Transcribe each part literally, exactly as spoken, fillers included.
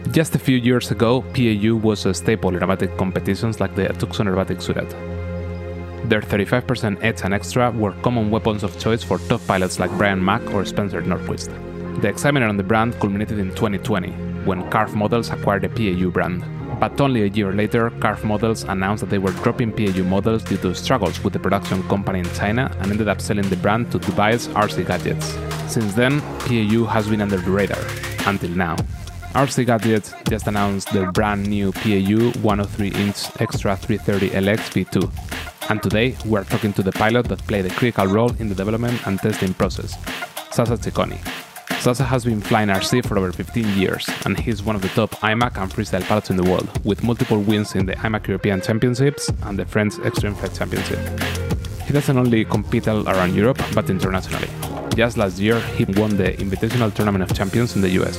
Just a few years ago, P A U was a staple in aerobatic competitions like the Tucson Aerobatic Surat. Their thirty-five percent Edge and Extra were common weapons of choice for top pilots like Brian Mack or Spencer Norquist. The excitement around the brand culminated in twenty twenty, when C A R F Models acquired the P A U brand. But only a year later, C A R F Models announced that they were dropping P A U models due to struggles with the production company in China and ended up selling the brand to Dubai's R C Gadgets. Since then, P A U has been under the radar, until now. R C Gadgets just announced their brand new P A U one oh three inch Extra three thirty L X V two. And today, we're talking to the pilot that played a critical role in the development and testing process, Sasa Cicconi. Sasa has been flying R C for over fifteen years, and he's one of the top I M A C and freestyle pilots in the world, with multiple wins in the I M A C European Championships and the French Extreme Flight Championship. He doesn't only compete all around Europe, but internationally. Just last year, he won the Invitational Tournament of Champions in the U S.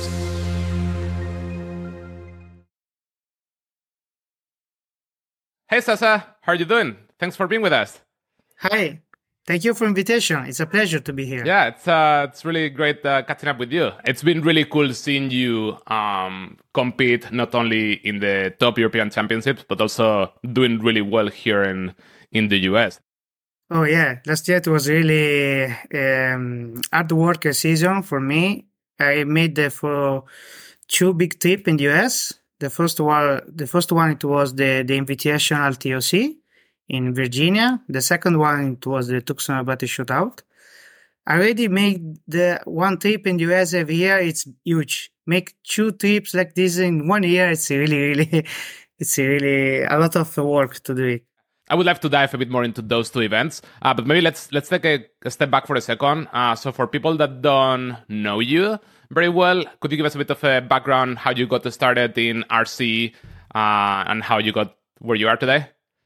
Hey Sasa, how are you doing? Thanks for being with us. Hi. Thank you for the invitation. It's a pleasure to be here. Yeah, it's uh, it's really great uh, catching up with you. It's been really cool seeing you um, compete not only in the top European championships, but also doing really well here in, in the U S. Oh, yeah. Last year it was really um, hard work season for me. I made the for two big trips in the U S. The first one, the first one it was the, the Invitational T O C in Virginia. The second one it was the Tucson Aerobatic Shootout. I already made the one trip in the U S every year. It's huge. Make two trips like this in one year. It's really, really, it's really a lot of work to do it. I would like to dive a bit more into those two events, uh, but maybe let's let's take a, a step back for a second. Uh, so for people that don't know you very well, could you give us a bit of a background, how you got started in R C uh, and how you got where you are today?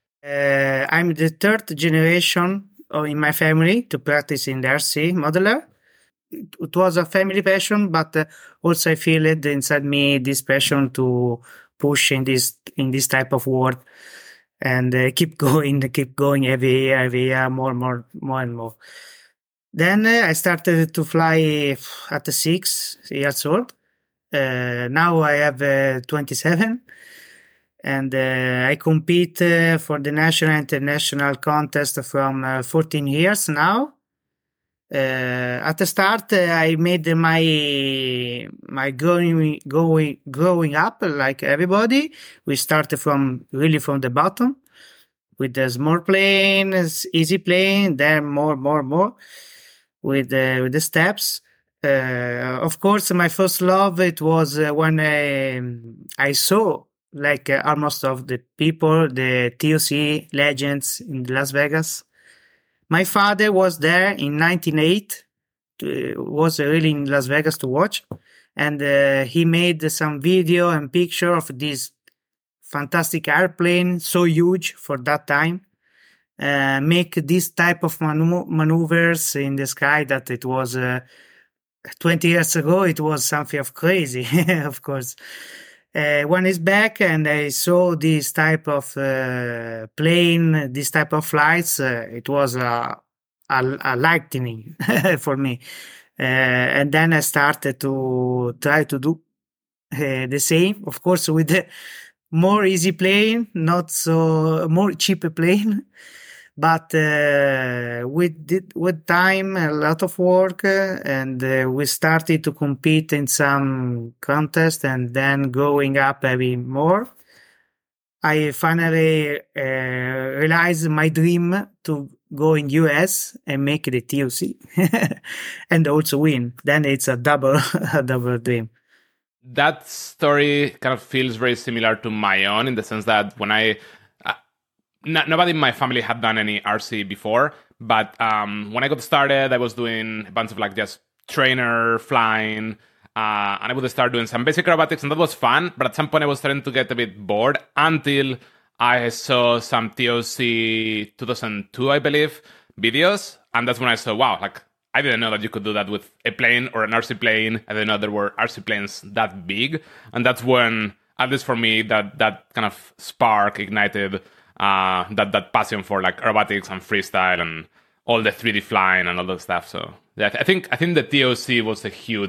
Uh, I'm the third generation in my family to practice in the R C modeler. It was a family passion, but uh, also I feel it inside me, this passion to push in this in this type of work and uh, keep going, keep going every year, every year, more, more, more and more. Then uh, I started to fly at six years old. Uh, now I have uh, twenty-seven. And uh, I compete uh, for the national and international contest from uh, fourteen years now. Uh, at the start, uh, I made my my growing going growing up like everybody. We started from really from the bottom with a small plane, easy plane, then more, more, more with uh, with the steps. Uh, of course, my first love it was uh, when I I saw. Like uh, almost of the people, the T O C legends in Las Vegas. My father was there in nineteen eighty, uh, was really in Las Vegas to watch. And uh, he made some video and picture of this fantastic airplane, so huge for that time. Uh, make this type of manu- maneuvers in the sky that it was uh, twenty years ago, it was something of crazy, of course. Uh, when it's back and I saw this type of uh, plane, this type of flights, uh, it was a, a, a lightning for me. Uh, and then I started to try to do uh, the same, of course, with the more easy plane, not so more cheaper plane. But uh, with the, with time, a lot of work, uh, and uh, we started to compete in some contest, and then going up every more. I finally uh, realized my dream to go in U S and make the T O C, and also win. Then it's a double, a double dream. That story kind of feels very similar to my own in the sense that when I. No, nobody in my family had done any R C before, but um, when I got started, I was doing a bunch of like just trainer flying, uh, and I would start doing some basic aerobatics, and that was fun. But at some point, I was starting to get a bit bored until I saw some T O C two thousand two, I believe, videos, and that's when I saw, wow, like I didn't know that you could do that with a plane or an R C plane. I didn't know there were R C planes that big, and that's when, at least for me, that that kind of spark ignited. Uh, that that passion for like aerobatics and freestyle and all the three D flying and all that stuff. So yeah, I think I think the T O C was a huge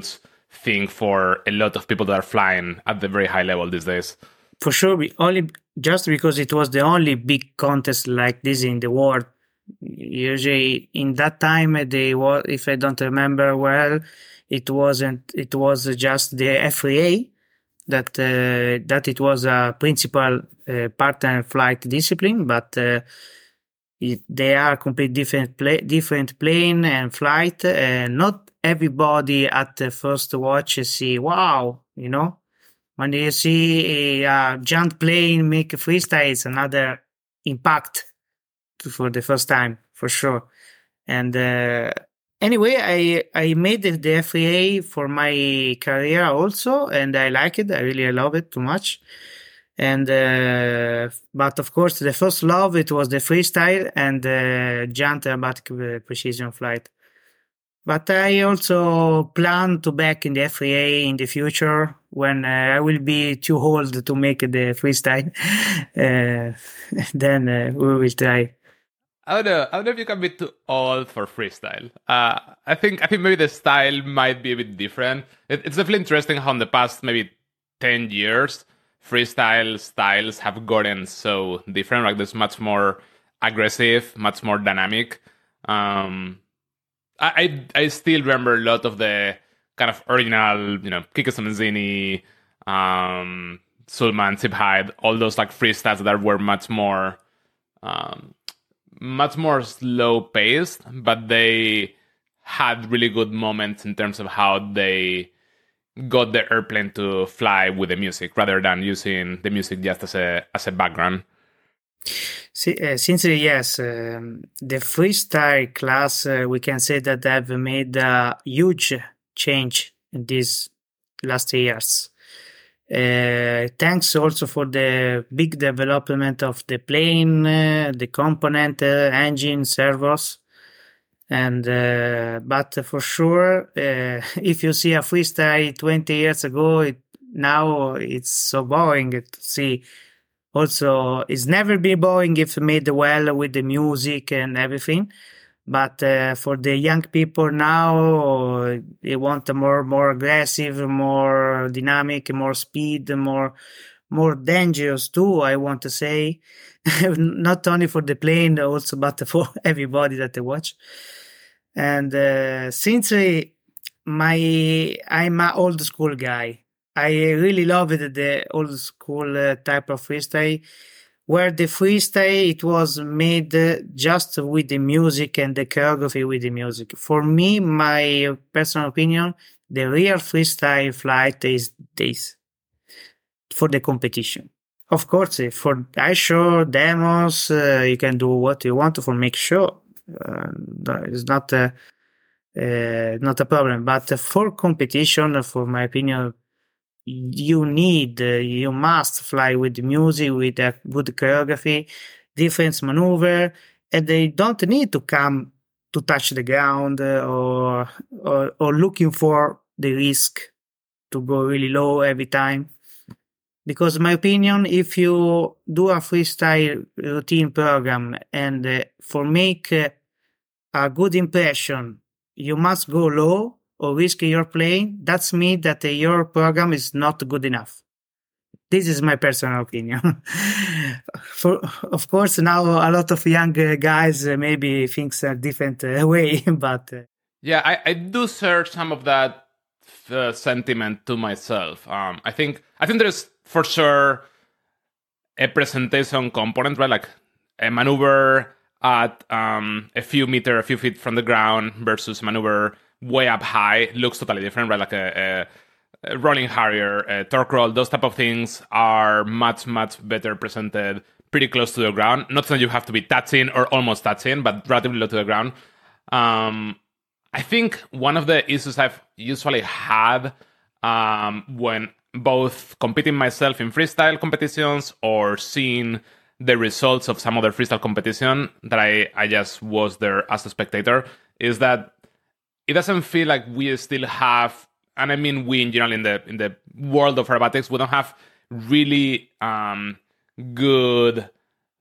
thing for a lot of people that are flying at the very high level these days. For sure, we only just because it was the only big contest like this in the world. Usually, in that time, they was, if I don't remember well, it wasn't. It was just the F A A that uh, that it was a principal uh, partner flight discipline, but uh, it, they are completely different, pla- different plane and flight, and not everybody at the first watch see wow, you know. When you see a, a giant plane make a freestyle, it's another impact for the first time, for sure. And uh, anyway, I I made the, the F A A for my career also, and I like it. I really love it too much. And uh, but of course, the first love it was the freestyle and the giant aerobatic precision flight. But I also plan to back in the F A A in the future when uh, I will be too old to make the freestyle. uh, then uh, we will try. I don't know. I don't know if you can be too old for freestyle. Uh, I think I think maybe the style might be a bit different. It, it's definitely interesting how in the past maybe ten years, freestyle styles have gotten so different. Like there's much more aggressive, much more dynamic. Um, I, I I still remember a lot of the kind of original, you know, Kike Sonenzini, um, Sulman, Sip Hyde, all those like freestyles that were much more, um, much more slow paced, but they had really good moments in terms of how they got the airplane to fly with the music rather than using the music just as a as a background. Uh, since uh, yes, um, the freestyle class, uh, we can say that have made a huge change in these last years. Uh, thanks also for the big development of the plane, uh, the component, uh, engine, servos, and uh, but for sure, uh, if you see a freestyle twenty years ago, it, now it's so boring to see. Also, it's never been boring if made well with the music and everything. But uh, for the young people now, they want a more more aggressive, more dynamic, more speed, more more dangerous too. I want to say, not only for the plane, also but for everybody that they watch. And uh, since I, my I'm an old school guy. I really loved the old school uh, type of freestyle, where the freestyle, it was made uh, just with the music and the choreography with the music. For me, my personal opinion, the real freestyle flight is this, for the competition. Of course, for I show demos, uh, you can do what you want for make sure. Uh, it's not a, uh, not a problem. But for competition, for my opinion, you need, uh, you must fly with the music, with a good choreography, different maneuver, and they don't need to come to touch the ground uh, or, or or looking for the risk to go really low every time. Because in my opinion, if you do a freestyle routine program and uh, for make uh, a good impression, you must go low or risk your plane, that's mean that uh, your program is not good enough. This is my personal opinion. For, of course, now a lot of young uh, guys uh, maybe thinks a different uh, way, but... Uh, yeah, I, I do share some of that uh, sentiment to myself. Um, I think I think there's for sure a presentation component, right? Like a maneuver at um, a few meter, a few feet from the ground versus a maneuver way up high looks totally different, right? Like a, a, a rolling Harrier, a torque roll, those type of things are much, much better presented pretty close to the ground. Not that you have to be touching or almost touching, but relatively low to the ground. Um, I think one of the issues I've usually had um, when both competing myself in freestyle competitions or seeing the results of some other freestyle competition that I, I just was there as a spectator is that it doesn't feel like we still have, and I mean we in general in the in the world of aerobatics, we don't have really um, good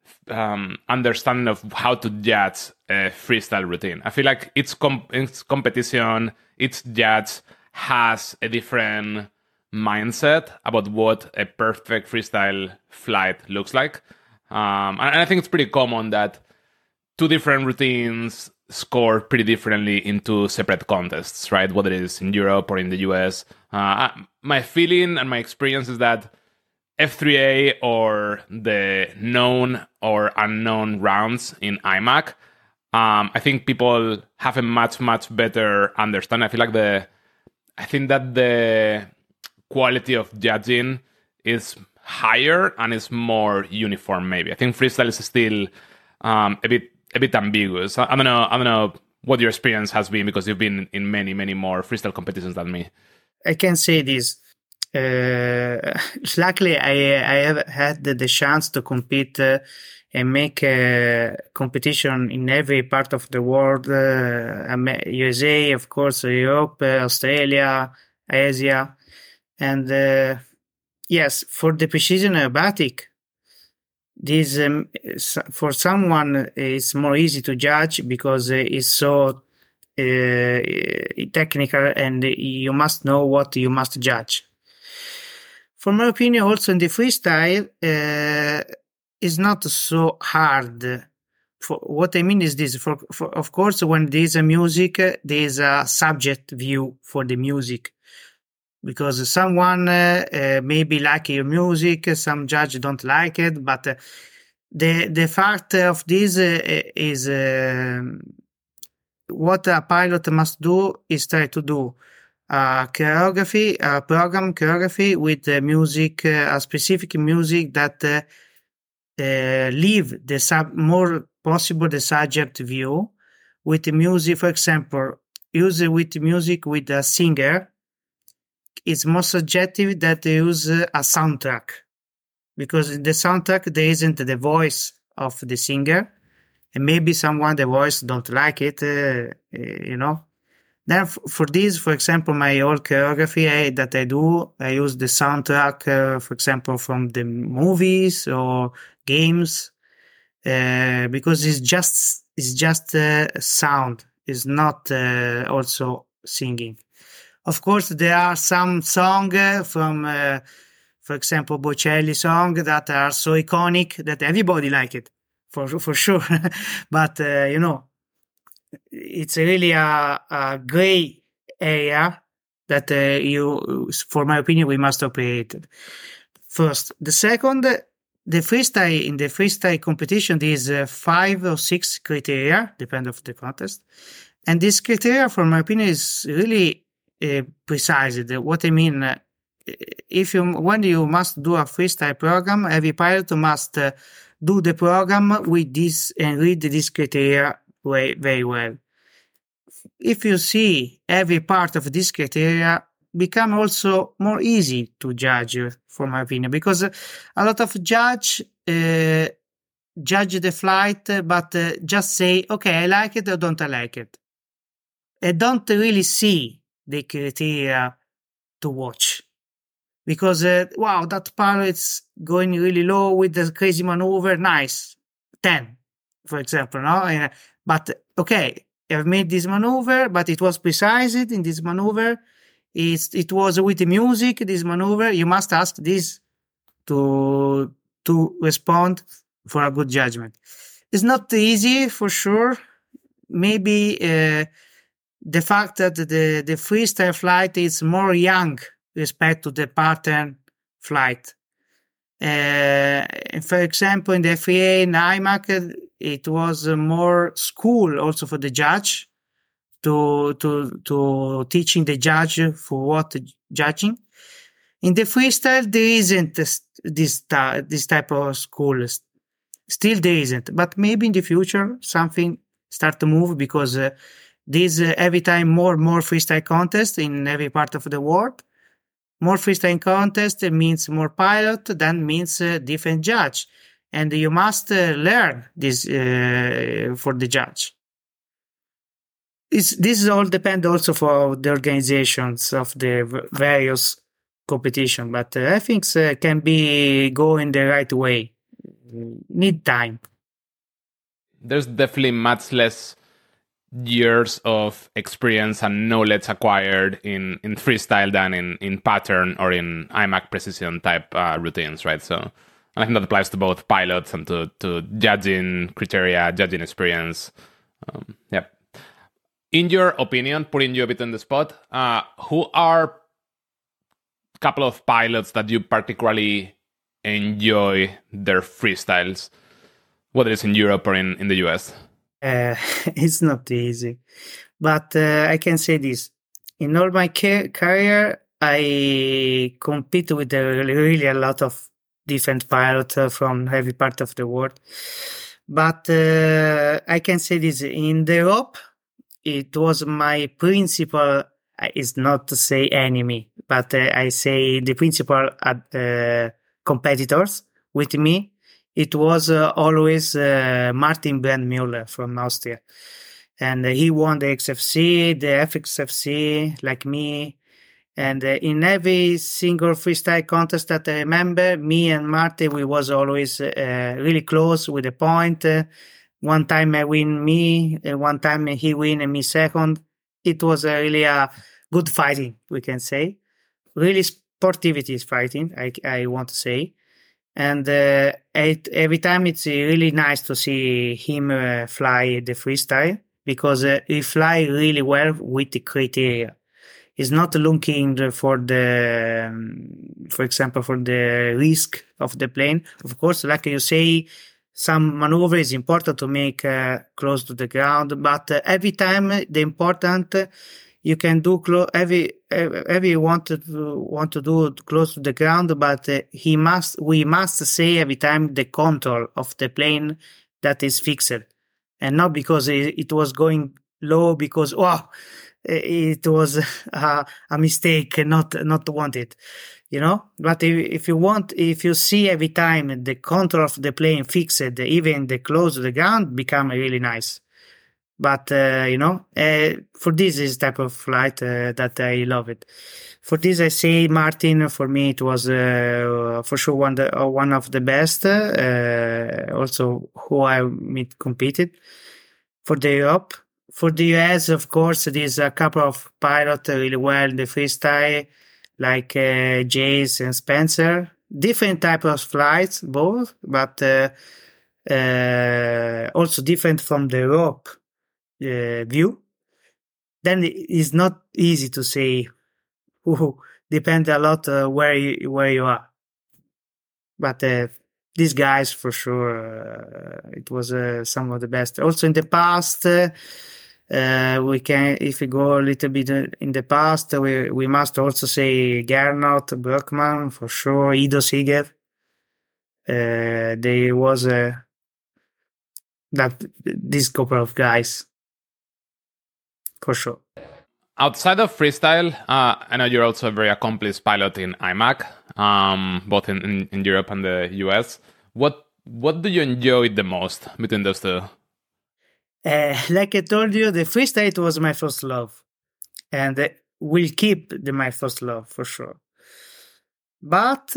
um, understanding of how to judge a freestyle routine. I feel like its, com- its competition, its judge has a different mindset about what a perfect freestyle flight looks like. Um, and I think it's pretty common that two different routines score pretty differently in two separate contests, right? Whether it is in Europe or in the U S. Uh, my feeling and my experience is that F three A or the known or unknown rounds in I M A C, um, I think people have a much, much better understanding. I feel like the, I think that the quality of judging is higher and is more uniform. Maybe I think freestyle is still um, a bit, a bit ambiguous. I, I don't know. I don't know what your experience has been because you've been in many, many more freestyle competitions than me. I can say this. Uh, luckily, I I have had the, the chance to compete uh, and make a competition in every part of the world. Uh, U S A, of course, Europe, uh, Australia, Asia, and uh, yes, for the precision aerobatic, this um, for someone is more easy to judge because it's so uh, technical, and you must know what you must judge. For my opinion, also in the freestyle, uh, is not so hard. For what I mean is this: for, for of course, when there is a music, uh, there is a subject view for the music, because someone uh, uh, maybe like your music, some judge don't like it, but uh, the the fact of this uh, is uh, what a pilot must do is try to do a choreography, a program choreography with the music, uh, a specific music that uh, uh, leave the sub more possible the subject view with the music. For example, use it with music with a singer. It's more subjective that they use a soundtrack, because in the soundtrack there isn't the voice of the singer, and maybe someone the voice don't like it, uh, you know. Then f- for this, for example, my old choreography I, that I do, I use the soundtrack, uh, for example, from the movies or games, uh, because it's just it's just uh, sound, it's not uh, also singing. Of course, there are some songs uh, from, uh, for example, Bocelli song that are so iconic that everybody like it, for for sure. But uh, you know, it's really a, a gray area that uh, you, for my opinion, we must operate. First, the second, the freestyle in the freestyle competition, there is uh, five or six criteria, depending on the contest, and this criteria, for my opinion, is really uh, precise. What I mean, uh, if you when you must do a freestyle program, every pilot must uh, do the program with this and read this criteria way, very well. If you see every part of this criteria, become also more easy to judge, for my opinion, because a lot of judge uh, judge the flight, but uh, just say, okay, I like it or don't I like it. I don't really see the criteria to watch, because uh, wow, that pilot's going really low with the crazy maneuver, nice, ten, for example, no, but okay. I've made this maneuver, but it was precise in this maneuver. It's, it was with the music, this maneuver. You must ask this to, to respond for a good judgment. It's not easy, for sure. Maybe uh, the fact that the, the freestyle flight is more young respect to the pattern flight. Uh, for example, in the F three A and I M A C, it was more school also for the judge to to to teaching the judge for what judging. In the freestyle, there isn't this this, this type of school. Still, there isn't. But maybe in the future, something start to move, because uh, there's uh, every time more and more freestyle contests in every part of the world. More freestyle contest means more pilot, that means uh, different judge. And you must uh, learn this uh, for the judge. It's, this all depends also for the organizations of the various competition, but uh, I think uh, can be go in the right way. Need time. There's definitely much less years of experience and knowledge acquired in, in freestyle than in, in pattern or in I M A C precision type uh, routines, right? So and I think that applies to both pilots and to, to judging criteria, judging experience. Um, yeah. In your opinion, putting you a bit on the spot, uh, who are a couple of pilots that you particularly enjoy their freestyles, whether it's in Europe or in, in the U S? Uh, it's not easy, but uh, I can say this. In all my ca- career, I compete with uh, really a lot of different pilots uh, from every part of the world. But uh, I can say this. In the Europe, it was my principal, uh, is not to say enemy, but uh, I say the principal uh, competitors with me. It was uh, always uh, Martin Brandmüller from Austria. And uh, he won the X F C, the F X F C, like me. And uh, in every single freestyle contest that I remember, me and Martin, we was always uh, really close with a point. Uh, one time I win me, uh, one time he win and me second. It was uh, really a good fighting, we can say. Really sportivity fighting, I, I want to say. And uh, it, every time it's really nice to see him uh, fly the freestyle because uh, he fly really well with the criteria. He's not looking for the, um, for example, for the risk of the plane. Of course, like you say, some maneuver is important to make uh, close to the ground, but uh, every time the important uh, you can do clo- every every want to want to do close to the ground, but uh, he must we must say every time the control of the plane that is fixed, and not because it, it was going low because oh it was a, a mistake, not not to want it, you know. But if, if you want, if you see every time the control of the plane fixed, even the close to the ground become really nice. But, uh, you know, uh, for this is type of flight uh, that I love it. For this, I say Martin, for me, it was uh, for sure one, the, uh, one of the best. Uh, also, who I meet competed for the Europe. For the U S, of course, there's a couple of pilots really well in the freestyle, like uh, Jace and Spencer. Different type of flights, both, but uh, uh, also different from the Europe. Uh, view, then it's not easy to say who depends a lot uh, where you, where you are. But uh, these guys for sure, uh, it was uh, some of the best. Also in the past, uh, uh, we can if we go a little bit in the past, we we must also say Gernot Berkman for sure, Ido Seeger. Uh, there was uh, that this couple of guys. For sure. Outside of freestyle, uh, I know you're also a very accomplished pilot in I M A C, um, both in, in, in Europe and the U S. What what do you enjoy the most between those two? Uh, like I told you, the freestyle was my first love, and uh, will keep the, my first love for sure. But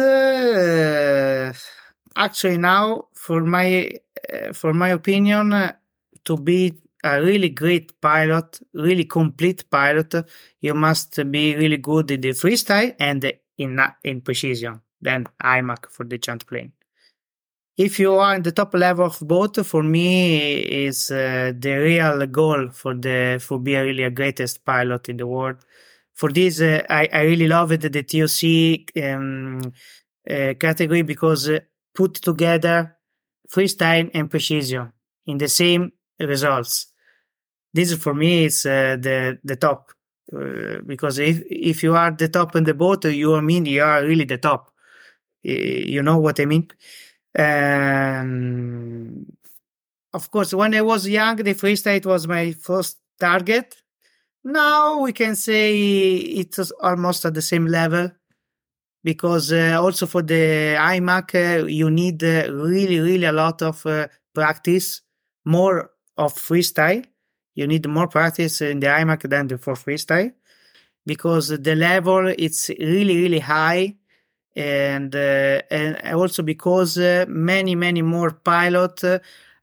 uh, actually, now, for my uh, for my opinion, uh, to be a really great pilot, really complete pilot, you must be really good in the freestyle and in in precision. Then I M A C for the chant plane. If you are in the top level of both, for me is uh, the real goal for the for be a really a greatest pilot in the world. For this, uh, I I really love it the T O C um, uh, category because uh, put together freestyle and precision in the same results. This for me is uh, the the top uh, because if if you are the top in the boat, you mean you are really the top. You know what I mean? Um, of course, when I was young, the freestyle was my first target. Now we can say it's almost at the same level because uh, also for the I M A C, uh, you need uh, really, really a lot of uh, practice, more of freestyle. You need more practice in the I M A C than for freestyle because the level it's really, really high. And uh, and also because uh, many many more pilots uh,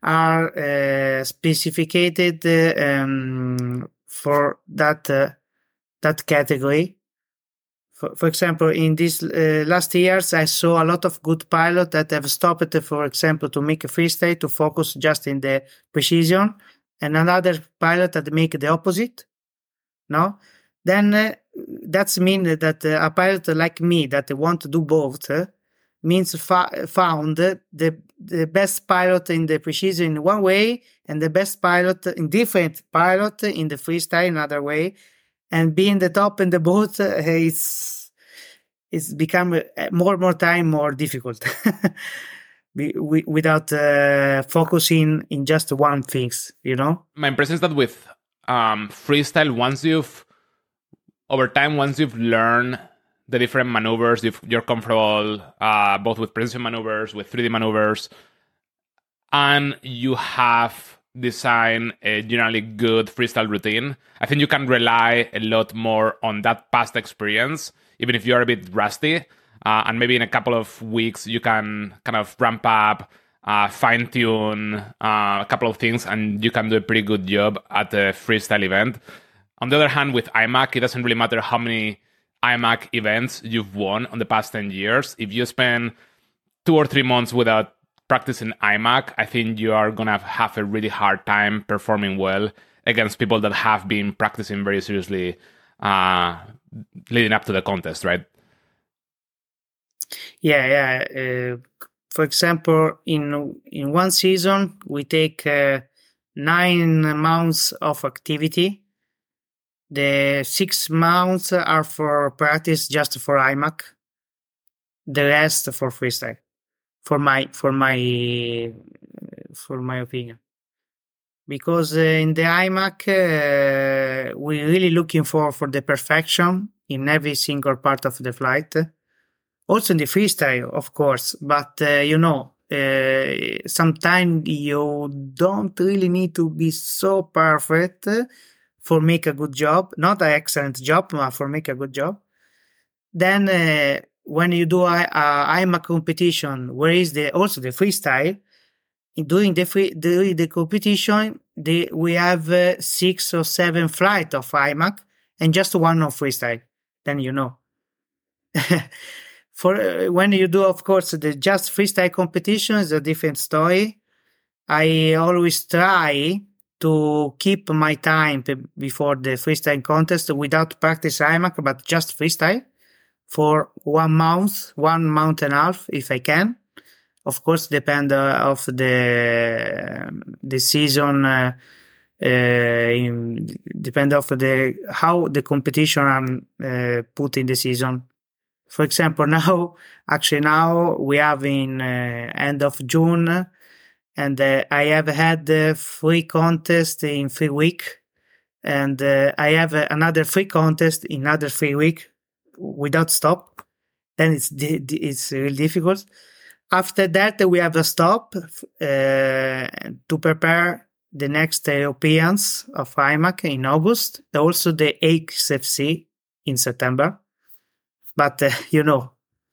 are uh, specificated uh, um, for that uh, that category. For, for example, in these uh, last years, I saw a lot of good pilots that have stopped, for example, to make a freestyle to focus just in the precision, and another pilot that make the opposite. No, then uh, that's mean that uh, a pilot like me that want to do both uh, means fa- found the the best pilot in the precision in one way and the best pilot in different pilot in the freestyle another way, and being the top in the both uh, it's it's become uh, more and more time more difficult we, we, without uh, focusing in just one things, you know. My impression is that with um, freestyle, once you've over time, once you've learned the different maneuvers, you've, you're comfortable uh, both with precision maneuvers, with three D maneuvers, and you have designed a generally good freestyle routine, I think you can rely a lot more on that past experience, even if you're a bit rusty. Uh, and maybe in a couple of weeks, you can kind of ramp up, uh, fine-tune uh, a couple of things, and you can do a pretty good job at a freestyle event. On the other hand, with I M A C, it doesn't really matter how many I M A C events you've won on the past ten years. If you spend two or three months without practicing I M A C, I think you are going to have a really hard time performing well against people that have been practicing very seriously uh, leading up to the contest, right? Yeah, yeah. Uh, for example, in in one season, we take uh, nine months of activity. The six months are for practice, just for I M A C. The rest for freestyle. For my for my for my opinion, because uh, in the I M A C uh, we're really looking for for the perfection in every single part of the flight. Also in the freestyle, of course, but uh, you know, uh, sometimes you don't really need to be so perfect for make a good job, not an excellent job, but for make a good job. Then uh, when you do a, a I M A C competition, where is the also the freestyle, during the free, during the competition, the, we have uh, six or seven flights of I M A C and just one of freestyle. Then you know. For uh, when you do, of course, the just freestyle competition is a different story. I always try to keep my time before the freestyle contest without practice I M A C, but just freestyle for one month, one month and a half, if I can. Of course, depend uh, of the the season. Uh, uh, in, depend of the how the competition are uh, put in the season. For example, now, actually now we have in uh, end of June, and uh, I have had uh, three contests in three weeks, and uh, I have uh, another three contests in another three weeks without stop. Then it's it's really difficult. After that, we have a stop uh, to prepare the next Europeans of I M A C in August, also the X F C in September. But, uh, you know,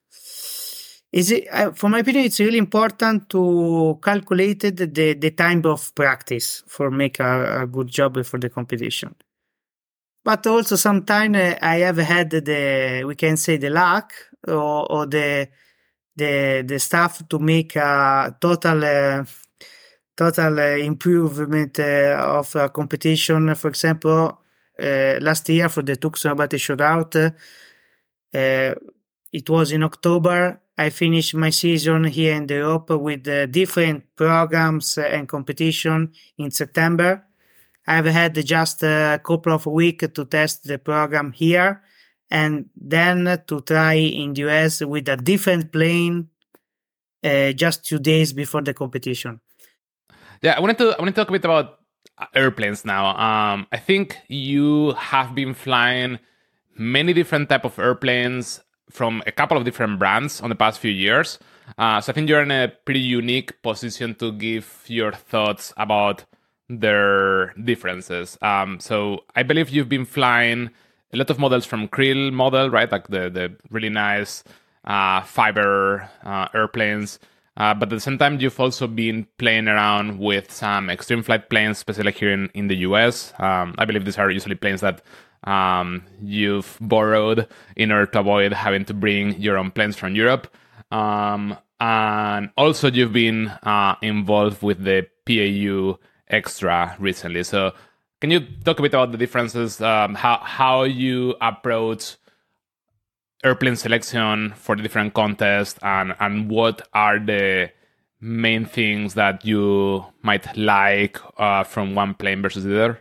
is it, uh, for my opinion, it's really important to calculate the, the time of practice for make a, a good job for the competition. But also sometimes uh, I have had the, we can say the luck or, or the, the, the stuff to make a total, uh, total uh, improvement uh, of a competition. For example, uh, last year for the Tucson Aerobatic Shootout, uh, Uh, it was in October. I finished my season here in Europe with uh, different programs and competition in September. I've had just a couple of weeks to test the program here and then to try in the U S with a different plane uh, just two days before the competition. Yeah, I wanted to I want to talk a bit about airplanes now. Um, I think you have been flying many different type of airplanes from a couple of different brands on the past few years. Uh, so I think you're in a pretty unique position to give your thoughts about their differences. Um, so I believe you've been flying a lot of models from Krill model, right? Like the, the really nice uh, fiber uh, airplanes. Uh, but at the same time, you've also been playing around with some extreme flight planes, especially here in, in the U S. Um, I believe these are usually planes that um, you've borrowed in order to avoid having to bring your own planes from Europe. Um, and also, you've been uh, involved with the P A U Extra recently. So can you talk a bit about the differences, um, how, how you approach airplane selection for the different contests, and, and what are the main things that you might like uh, from one plane versus the other?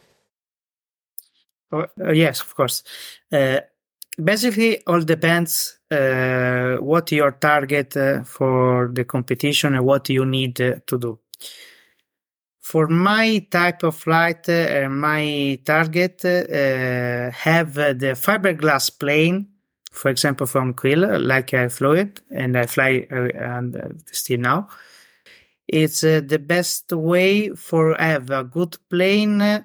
Oh, uh, yes, of course. Uh, basically, all depends uh, what your target uh, for the competition and what you need uh, to do. For my type of flight, uh, my target uh, have uh, the fiberglass plane, for example, from Krill, like I flew it, and I fly uh, and uh, still now. It's uh, the best way for have a good plane uh,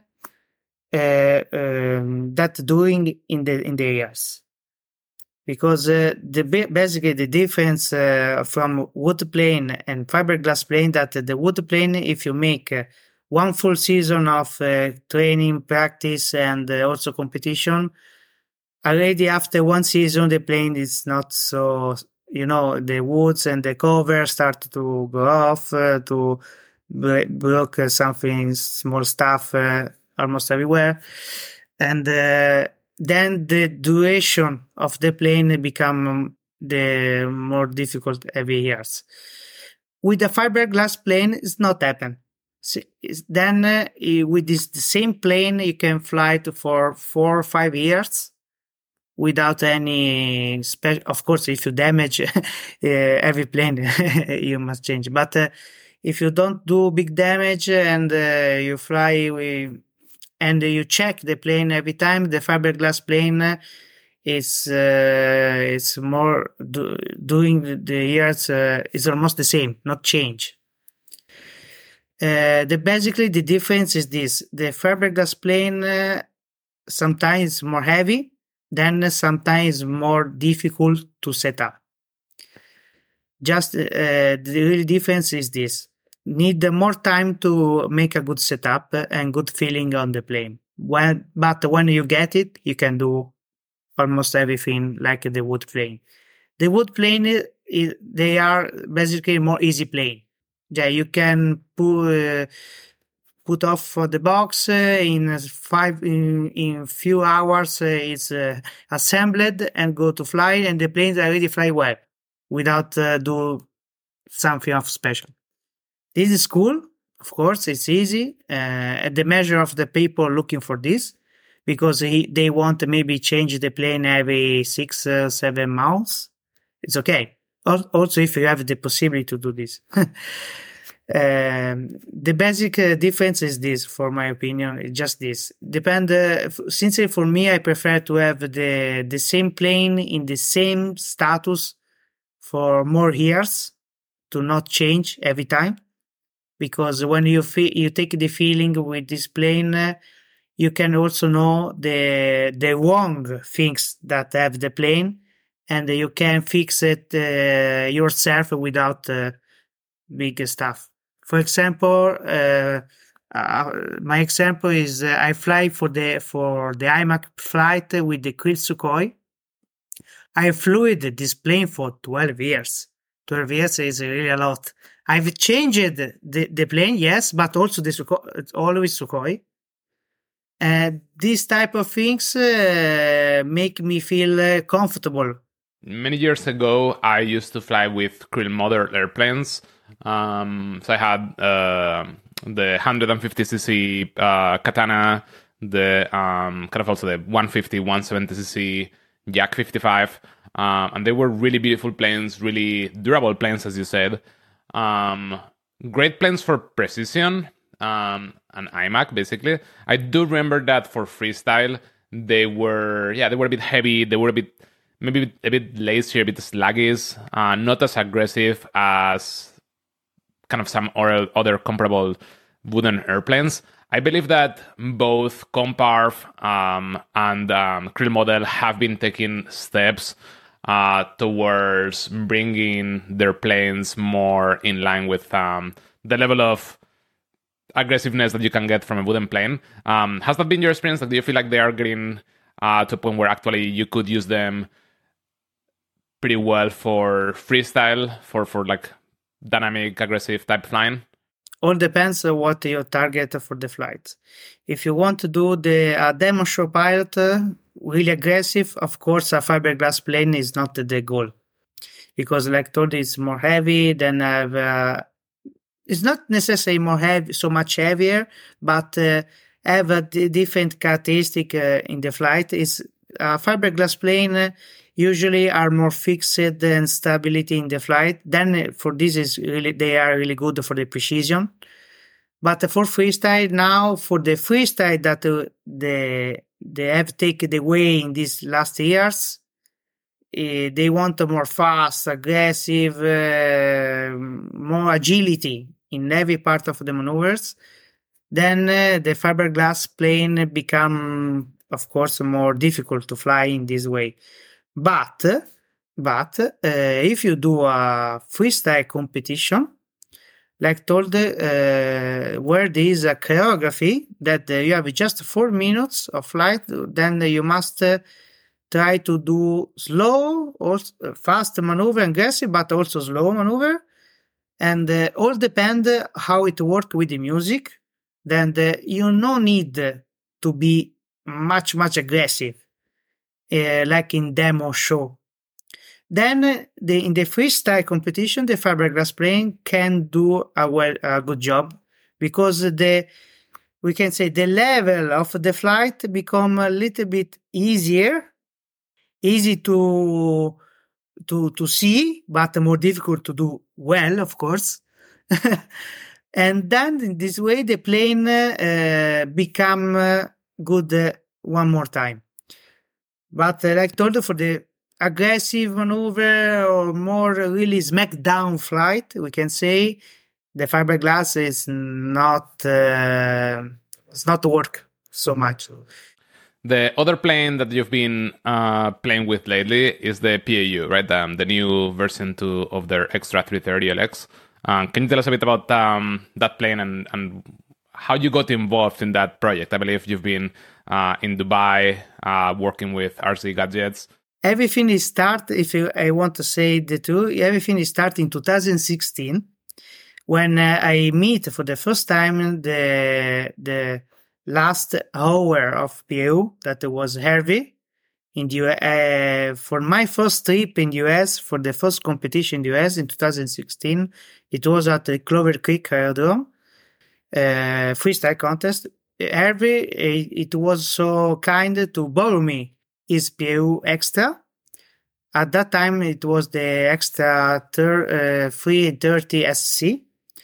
um, that doing in the in the areas. Because uh, the basically the difference uh, from wood plane and fiberglass plane, that the wood plane, if you make uh, one full season of uh, training, practice, and uh, also competition, already after one season the plane is not so, you know, the woods and the cover start to go off, uh, to break, broke uh, something, small stuff uh, almost everywhere, and uh, then the duration of the plane become the more difficult every years. With the fiberglass plane, it's not happen. So then uh, with this the same plane, you can fly to for four or five years without any special. Of course, if you damage uh, every plane, you must change. But uh, if you don't do big damage and uh, you fly with, and you check the plane every time, the fiberglass plane is uh, is more do, doing the years uh, is almost the same, not change. Uh, the basically the difference is this: the fiberglass plane uh, sometimes more heavy, then sometimes more difficult to set up. Just uh, the real difference is this: need more time to make a good setup and good feeling on the plane. When, but when you get it, you can do almost everything like the wood plane. The wood plane, is, they are basically more easy plane. Yeah, you can put uh, put off for the box uh, in five in in few hours. Uh, it's uh, assembled and go to fly, and the planes already fly well without uh, do something of special. This is cool. Of course, it's easy. Uh, at the measure of the people looking for this, because he, they want to maybe change the plane every six, uh, seven months. It's okay. Also, if you have the possibility to do this. um, the basic uh, difference is this, for my opinion, it's just this. Depend. Uh, since for me, I prefer to have the the same plane in the same status for more years, to not change every time. Because when you fe- you take the feeling with this plane, uh, you can also know the the wrong things that have the plane, and you can fix it uh, yourself without uh, big stuff. For example, uh, uh, my example is uh, I fly for the for the I MAC flight with the Krill Sukhoi. I flew this plane for twelve years. twelve years is really a lot. I've changed the, the plane, yes, but also the Sukhoi, it's always Sukhoi. And these type of things uh, make me feel uh, comfortable. Many years ago, I used to fly with Krill model airplanes. Um, so I had uh, the one hundred fifty c c uh, Katana, the um, kind of also the one fifty, one seventy c c Yak fifty-five. Um, and they were really beautiful planes, really durable planes, as you said. Um, great planes for precision, um, an I MAC, basically. I do remember that for freestyle, they were, yeah, they were a bit heavy. They were a bit, maybe a bit lazier, a bit sluggish, uh, not as aggressive as kind of some or other comparable wooden airplanes. I believe that both Comparv um, and um, Krill Model have been taking steps uh, towards bringing their planes more in line with um, the level of aggressiveness that you can get from a wooden plane. Um, has that been your experience? Like, do you feel like they are getting uh, to a point where actually you could use them pretty well for freestyle, for, for like dynamic, aggressive type flying? All depends on what your target for the flight. If you want to do the uh, demo show pilot, uh, really aggressive, of course, a fiberglass plane is not the goal. Because like I told you, it's more heavy than have, uh, it's not necessarily more heavy, so much heavier, but uh, have a d- different characteristic uh, in the flight. Is a fiberglass plane uh, usually are more fixed and stability in the flight. Then for this is really, they are really good for the precision. But for freestyle now, for the freestyle that uh, the, they have taken away in these last years, uh, they want a more fast, aggressive, uh, more agility in every part of the maneuvers. Then uh, the fiberglass plane become, of course, more difficult to fly in this way. But, but uh, if you do a freestyle competition, like told, uh, where there is a choreography that uh, you have just four minutes of flight, then you must uh, try to do slow or fast maneuver, aggressive, but also slow maneuver. And uh, all depend how it work with the music. Then the, you no need to be much, much aggressive. Uh, like in demo show. Then the, in the freestyle competition, the fiberglass plane can do a well, a good job because the, we can say the level of the flight become a little bit easier, easy to, to, to see, but more difficult to do well, of course. And then in this way, the plane uh, become uh, good uh, one more time. But uh, like I told you, for the aggressive maneuver or more really smackdown flight, we can say the fiberglass is not uh, it's not work so much. The other plane that you've been uh, playing with lately is the P A U, right? Um, the new version two of their Extra three thirty L X. Um, can you tell us a bit about um, that plane and, and how you got involved in that project? I believe you've been uh, in Dubai uh, working with R C Gadgets. Everything is start, if you, I want to say the two, everything is start in two thousand sixteen when uh, I meet for the first time the the last hour of P A U, that was Hervé in the U S. Uh, for my first trip in the U S, for the first competition in the U S in two thousand sixteen, it was at the Clover Creek Aerodrome. Uh, freestyle contest. Hervé, it was so kind to borrow me his P A U Extra. At that time, it was the Extra thir- uh, three thirty S C.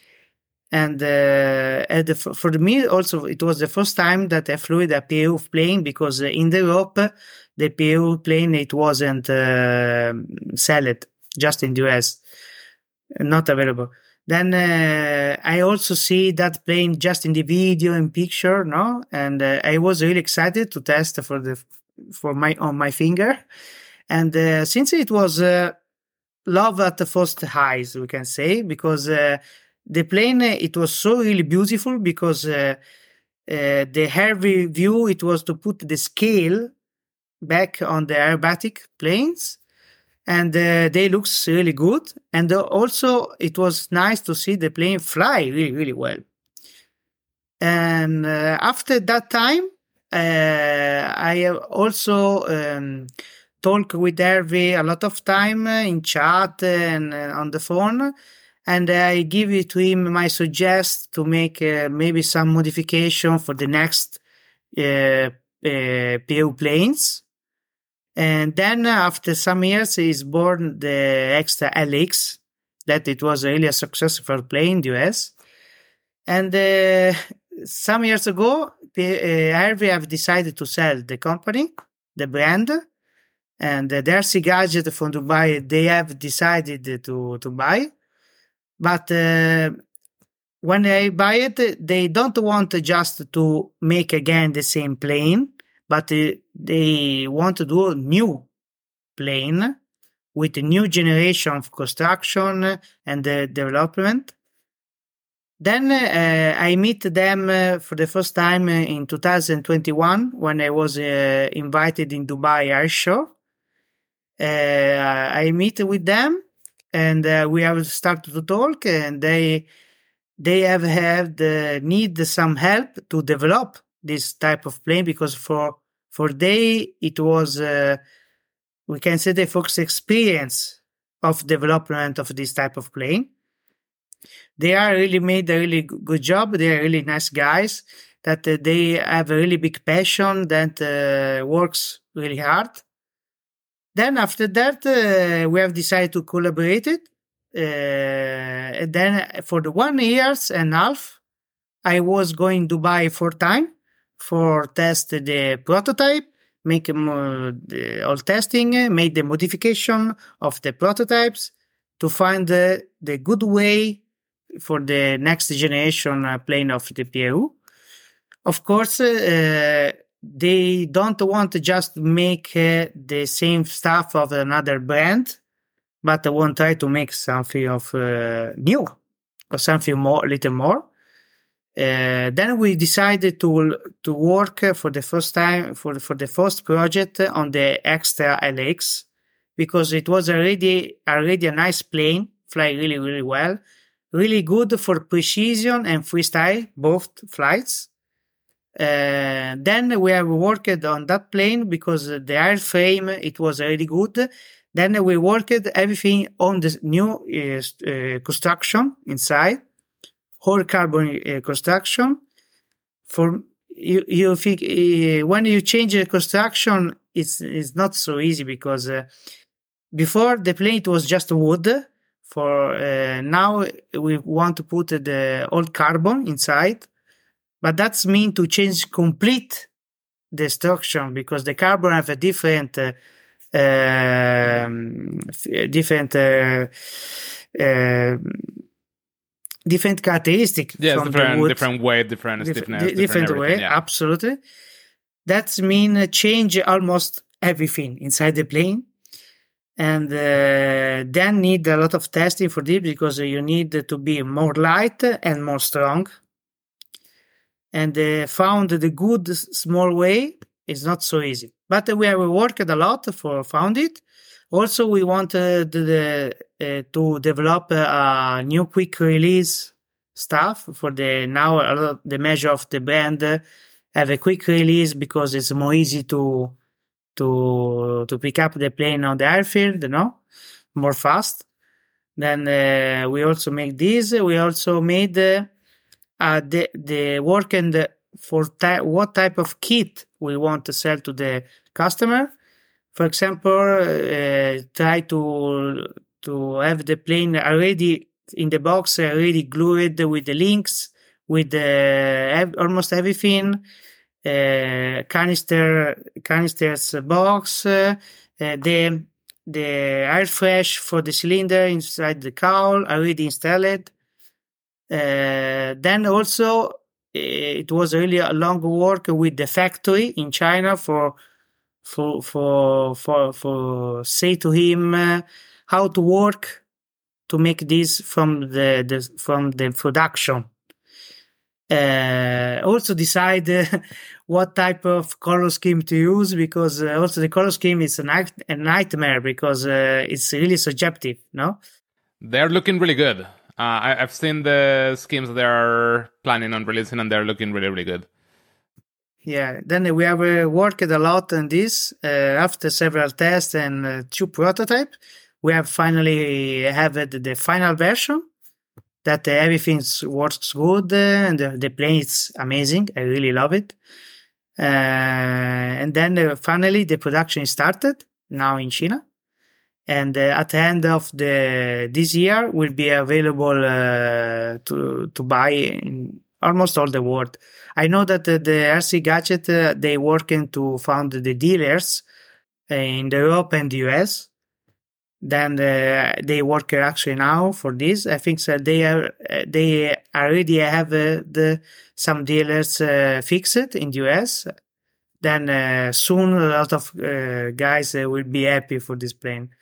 And, uh, and the, for me also, it was the first time that I flew a P A U plane because in Europe, the P A U plane, it wasn't uh, sold, just in the U S, not available. Then uh, I also see that plane just in the video and picture, no, and uh, I was really excited to test for the for my on my finger, and uh, since it was uh, love at the first eyes, we can say, because uh, the plane it was so really beautiful because uh, uh, the heavy view it was to put the scale back on the aerobatic planes. And uh, they looks really good. And uh, also it was nice to see the plane fly really, really well. And uh, after that time, uh, I also um, talk with Hervé a lot of time uh, in chat and uh, on the phone. And I give it to him my suggest to make uh, maybe some modification for the next uh, uh, P A U planes. And then after some years, is born the Extra L X, that it was really a successful plane in the U S. And uh, some years ago, uh, Hervé have decided to sell the company, the brand, and uh, the R C Gadget from Dubai, they have decided to, to buy. But uh, when they buy it, they don't want just to make again the same plane, but uh, they want to do a new plane with a new generation of construction and uh, development. Then uh, I meet them uh, for the first time in two thousand twenty-one when I was uh, invited in Dubai Air Show. Uh, I meet with them and uh, we have started to talk, and they they have had uh, need some help to develop this type of plane, because for for they it was uh, we can say the first experience of development of this type of plane. They are really made a really good job. They are really nice guys that uh, they have a really big passion that uh, works really hard. Then after that, uh, we have decided to collaborate it. Uh, and then for the one years and a half, I was going to Dubai full time for test the prototype, make uh, the, all testing, make the modification of the prototypes to find uh, the good way for the next generation uh, plane of the P A U. Of course, uh, they don't want to just make uh, the same stuff of another brand, but they want to try to make something of uh, new or something more, a little more. Uh, then we decided to to work for the first time for for the first project on the Extra L X, because it was already already a nice plane, fly really really well, really good for precision and freestyle both flights. Uh, then we have worked on that plane because the airframe it was really good. Then we worked everything on the new uh, uh, construction inside, whole carbon uh, construction. For you, you think uh, when you change the construction, it's it's not so easy, because uh, before the plane it was just wood. For uh, now we want to put the old carbon inside. But that's mean to change complete the structure, because the carbon have a different, uh, um, different, uh, uh, different characteristic yeah, from different, the wood. different weight, different Dif- stiffness, di- different, different way. everything, yeah. Absolutely. That's mean uh, change almost everything inside the plane, and uh, then need a lot of testing for this, because you need to be more light and more strong. And uh, found the good small way is not so easy. But uh, we have worked a lot for found it. Also, we wanted the, uh, to develop a new quick release stuff for the now uh, the measure of the brand uh, have a quick release, because it's more easy to to to pick up the plane on the airfield, you know, more fast. Then uh, we also make this. We also made. Uh, Uh, the the work and the, for ty- what type of kit we want to sell to the customer. For example, uh, try to to have the plane already in the box, already glued with the links, with the, almost everything. Uh, canister canisters box, uh, uh, the the air fresh for the cylinder inside the cowl already installed. Uh, then also it was really a long work with the factory in China for for for for for say to him uh, how to work to make this from the, the from the production. Uh, also decide uh, what type of color scheme to use, because uh, also the color scheme is a, night- a nightmare, because uh, it's really subjective, no? They're looking really good. Uh, I, I've seen the schemes they are planning on releasing, and they're looking really, really good. Yeah, then we have uh, worked a lot on this. Uh, after several tests and uh, two prototypes, we have finally have uh, the final version that uh, everything works good, uh, and the, the plane is amazing. I really love it. Uh, and then uh, finally the production started now in China. And uh, at the end of the this year will be available uh, to to buy in almost all the world. I know that uh, the R C Gadget uh, they working to found the dealers uh, in Europe and the U S. Then uh, they work actually now for this. I think that they are they already have uh, the some dealers uh, fixed in the U S. Then uh, soon a lot of uh, guys uh, will be happy for this plane.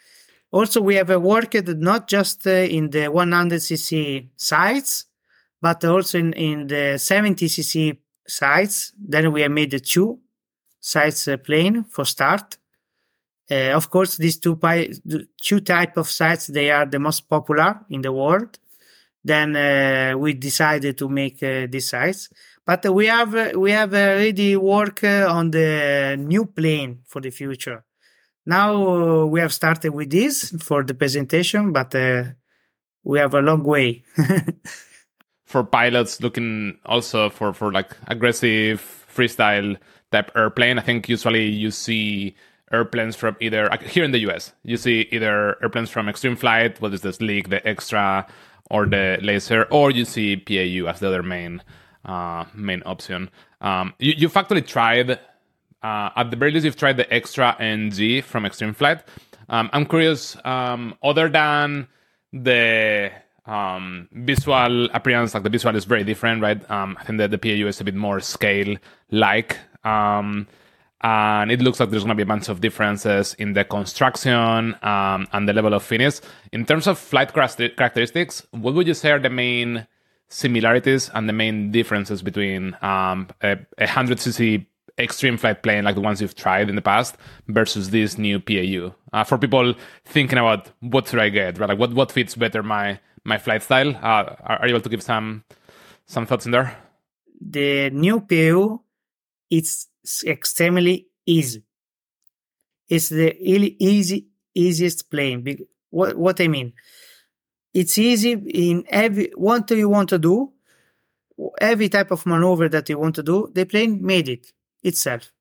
Also, we have uh, worked not just uh, in the one hundred c c sites, but also in, in the seventy c c sites. Then we have made the two sites uh, plane for start. Uh, of course, these two, pi- two type of sites, they are the most popular in the world. Then uh, we decided to make uh, these sites. But uh, we have uh, we have already worked uh, on the new plane for the future. Now uh, we have started with this for the presentation, but uh, we have a long way. For pilots looking also for, for like aggressive freestyle type airplane, I think usually you see airplanes from either, here in the U S, you see either airplanes from Extreme Flight, what is the Sleek, the Extra, or the Laser, or you see P A U as the other main uh, main option. Um, you, you've actually tried, uh, at the very least, you've tried the Extra N G from Extreme Flight. Um, I'm curious, um, other than the um, visual appearance, like the visual is very different, right? Um, I think that the P A U is a bit more scale-like. Um, and it looks like there's going to be a bunch of differences in the construction um, and the level of finish. In terms of flight characteristics, what would you say are the main similarities and the main differences between um, a, a one hundred c c extreme flight plane, like the ones you've tried in the past, versus this new P A U? Uh, for people thinking about what should I get, right? Like what, what fits better my my flight style? Uh, are, are you able to give some some thoughts in there? The new P A U, it's extremely easy. It's the really easy, easiest plane. What what I mean? It's easy in every what you want to do, every type of maneuver that you want to do. The plane made it itself.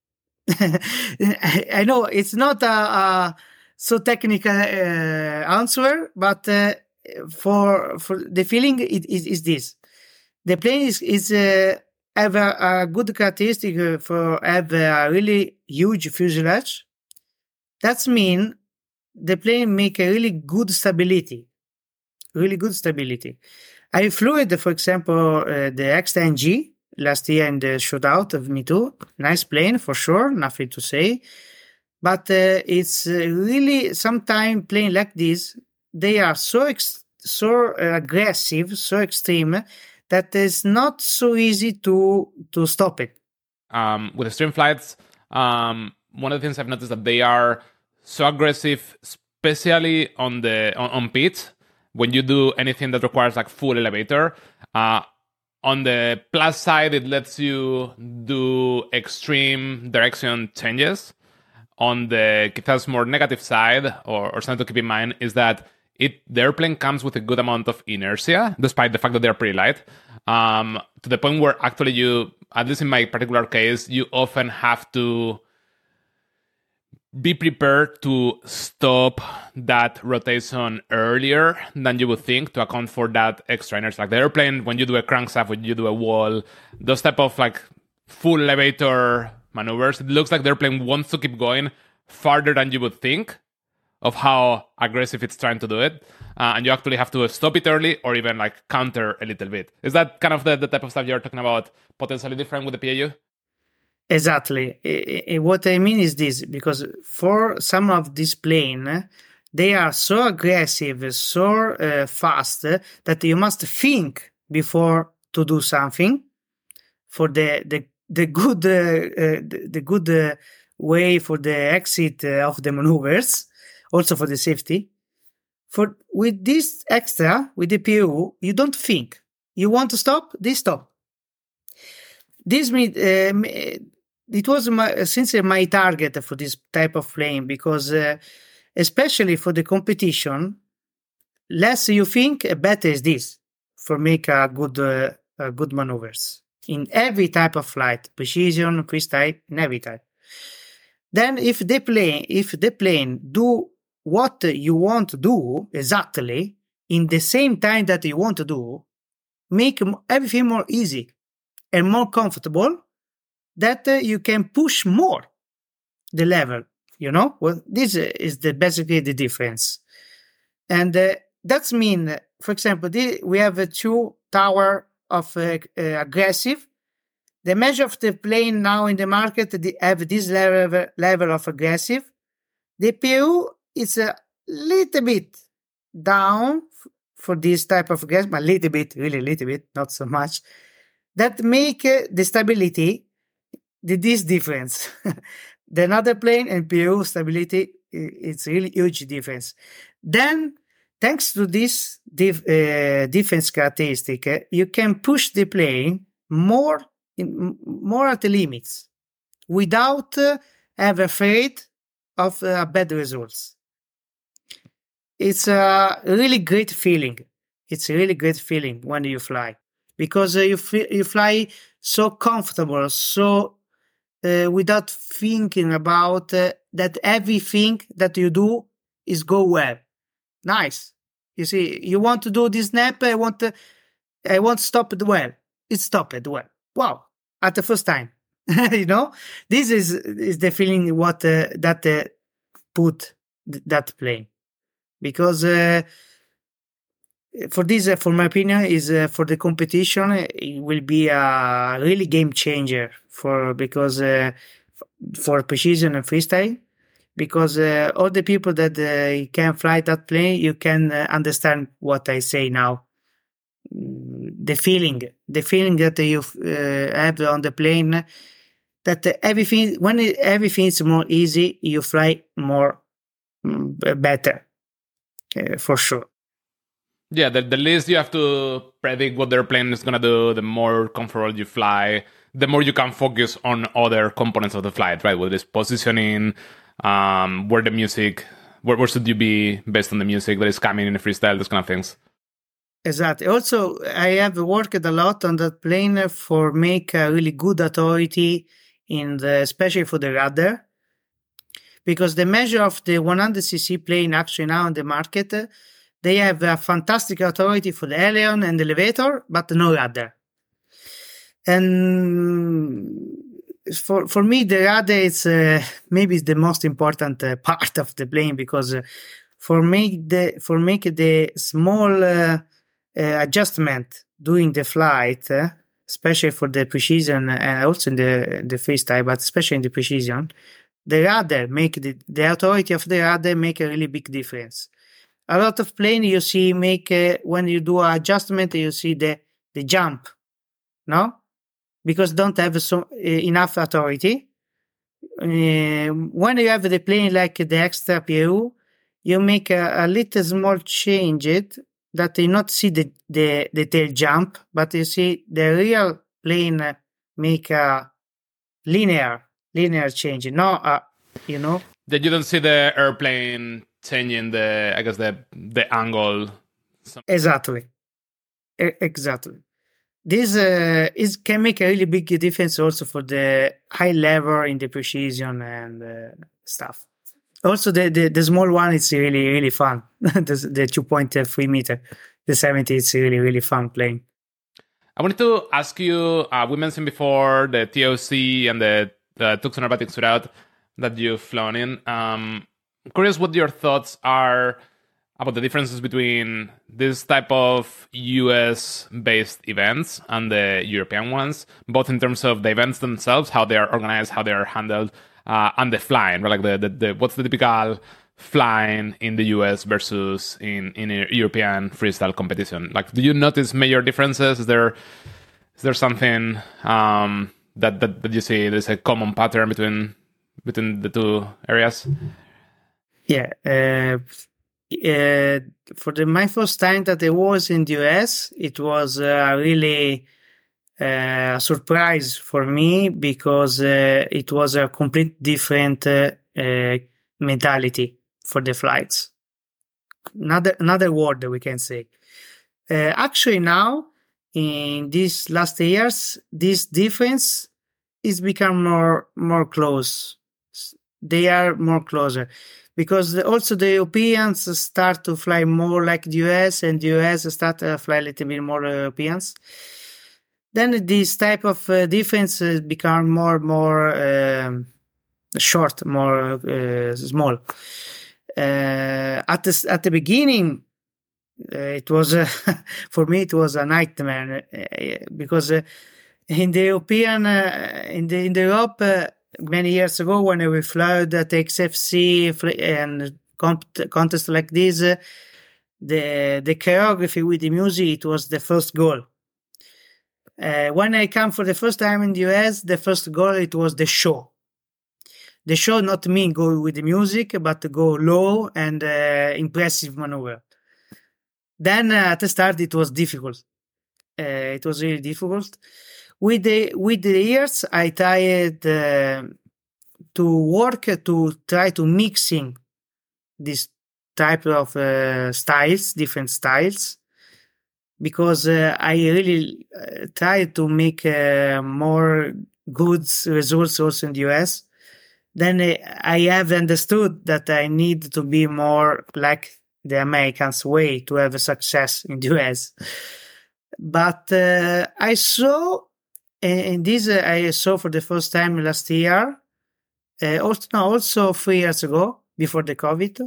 I know it's not a, a so technical uh, answer, but uh, for for the feeling it is it, this. The plane is is. Uh, have a, a good characteristic for have a really huge fuselage. That means the plane make a really good stability, really good stability. I flew it, for example, uh, the X ten G last year in the shootout of Me Too. Nice plane for sure, nothing to say. But uh, it's really sometimes plane like this. They are so ex- so aggressive, so extreme, that is not so easy to to stop it. Um, with extreme flights, um, one of the things I've noticed that they are so aggressive, especially on the on, on pitch, when you do anything that requires like full elevator. Uh, on the plus side, it lets you do extreme direction changes. On the quizás more negative side, or, or something to keep in mind, is that It, the airplane comes with a good amount of inertia, despite the fact that they're pretty light, um, to the point where actually you, at least in my particular case, you often have to be prepared to stop that rotation earlier than you would think to account for that extra inertia. Like the airplane, when you do a crankshaft, when you do a wall, those type of like full elevator maneuvers, it looks like the airplane wants to keep going farther than you would think of how aggressive it's trying to do it. Uh, and you actually have to stop it early or even like counter a little bit. Is that kind of the, the type of stuff you're talking about, potentially different with the P A U? Exactly. I, I, what I mean is this, because for some of this plane, they are so aggressive, so uh, fast that you must think before to do something for the, the, the good, uh, uh, the, the good uh, way for the exit uh, of the maneuvers. Also for the safety. For with this extra, with the P A U, you don't think. You want to stop, they stop. This means uh, it was my, since my target for this type of plane, because uh, especially for the competition, less you think, better is this for make a good uh, uh, good maneuvers in every type of flight, precision, freestyle, in every type. Then if the plane, if the plane do what you want to do exactly in the same time that you want to do, make everything more easy and more comfortable, that uh, you can push more the level, you know? Well, this is the basically the difference. And uh, that's mean, for example, the, we have a two tower of uh, uh, aggressive. The measure of the plane now in the market, they have this level, level of aggressive. The P A U is a little bit down f- for this type of gas, but little bit, really little bit, not so much. That make uh, the stability, the, this difference. The another plane and P U stability, i- it's really huge difference. Then, thanks to this dif- uh, difference characteristic, uh, you can push the plane more in, more at the limits without uh, ever afraid of uh, bad results. It's a really great feeling. It's a really great feeling when you fly because uh, you feel, you fly so comfortable, so uh, without thinking about uh, that everything that you do is go well. Nice. You see, you want to do this snap. I want to, I want to stop it well. It stopped it well. Wow! At the first time, you know, this is is the feeling what uh, that uh, put th- that plane because uh, for this, uh, for my opinion, is uh, for the competition. uh, It will be a really game changer for because uh, f- for precision and freestyle. Because uh, all the people that uh, can fly that plane, you can uh, understand what I say now. Mm, The feeling, the feeling that you uh, have on the plane, that uh, everything when it, everything is more easy, you fly more mm, b- better uh, for sure. Yeah, the, the least you have to predict what their plane is gonna do, the more comfortable you fly, the more you can focus on other components of the flight, right? Whether it's positioning, um, where the music, where, where should you be based on the music that is coming in the freestyle, those kind of things. Exactly. Also, I have worked a lot on that plane for make a really good authority in the, especially for the rudder, because the measure of the one hundred c c plane actually now on the market, uh, they have a fantastic authority for the aileron and the elevator, but no rudder. And for for me, the rudder is uh, maybe it's the most important uh, part of the plane because uh, for make the for make the small uh, uh, adjustment during the flight, uh, especially for the precision and also in the the freestyle, but especially in the precision, the rudder make the, the authority of the rudder make a really big difference. A lot of plane you see make uh, when you do a adjustment, you see the the jump, no, because don't have so uh, enough authority. Uh, when you have the plane like the extra P U, you make a, a little small change it that you not see the, the the tail jump, but you see the real plane uh, make a linear linear change, no, uh, you know. That you don't see the airplane changing the, I guess, the the angle. Exactly. E- exactly. This uh, is can make a really big difference also for the high level in the precision and uh, stuff. Also, the, the the small one is really really fun. the the two point three meter, the seventy is really really fun playing. I wanted to ask you, uh, we mentioned before the T O C and the, the Tucson Aerobatic Suit that you've flown in. Um, I'm curious what your thoughts are about the differences between this type of U S-based events and the European ones, both in terms of the events themselves, how they are organized, how they are handled, uh, and the flying, right? Like the, the, the what's the typical flying in the U S versus in, in a European freestyle competition? Like, do you notice major differences? Is there is there something um, that, that that you see there's a common pattern between between the two areas? Yeah. Uh, uh, for the my first time that I was in the U S, it was uh, really uh, a surprise for me because uh, it was a complete different uh, uh, mentality for the flights. Another another word that we can say. Uh, actually, now in these last years, this difference is become more more close. S- They are more closer because the- also the Europeans start to fly more like the U S, and the U S start to fly a little bit more Europeans. Then this type of uh, difference uh, become more more um, short, more uh, small. Uh, at the s- at the beginning, uh, it was uh, for me it was a nightmare uh, because uh, in the European uh, in the in the Europe uh, many years ago when we flew at X F C fl- and comp- contest like this, uh, the the choreography with the music, it was the first goal. Uh, when I come for the first time in the U S, the first goal, it was the show. The show, not me go with the music, but to go low and uh, impressive maneuver. Then uh, at the start, it was difficult. Uh, it was really difficult. With the with the years, I tried uh, to work to try to mixing this type of uh, styles, different styles, because uh, I really uh, tried to make uh, more good results also in the U S. Then uh, I have understood that I need to be more like the Americans' way to have a success in the U S. But uh, I saw, and this uh, I saw for the first time last year, uh, also, no, also three years ago, before the COVID, uh,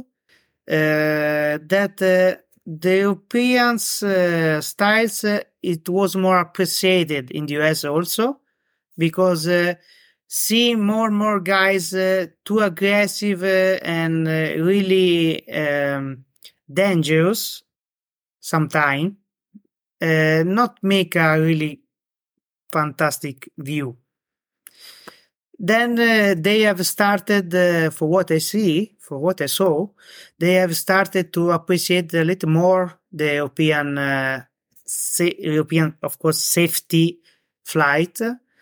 that uh, the European uh, styles, uh, it was more appreciated in the U S also, because uh, see more and more guys uh, too aggressive uh, and uh, really um, dangerous sometimes, uh, not make a really fantastic view. Then uh, they have started, uh, for what I see, for what I saw, they have started to appreciate a little more the European, uh, sa- European, of course, safety flight,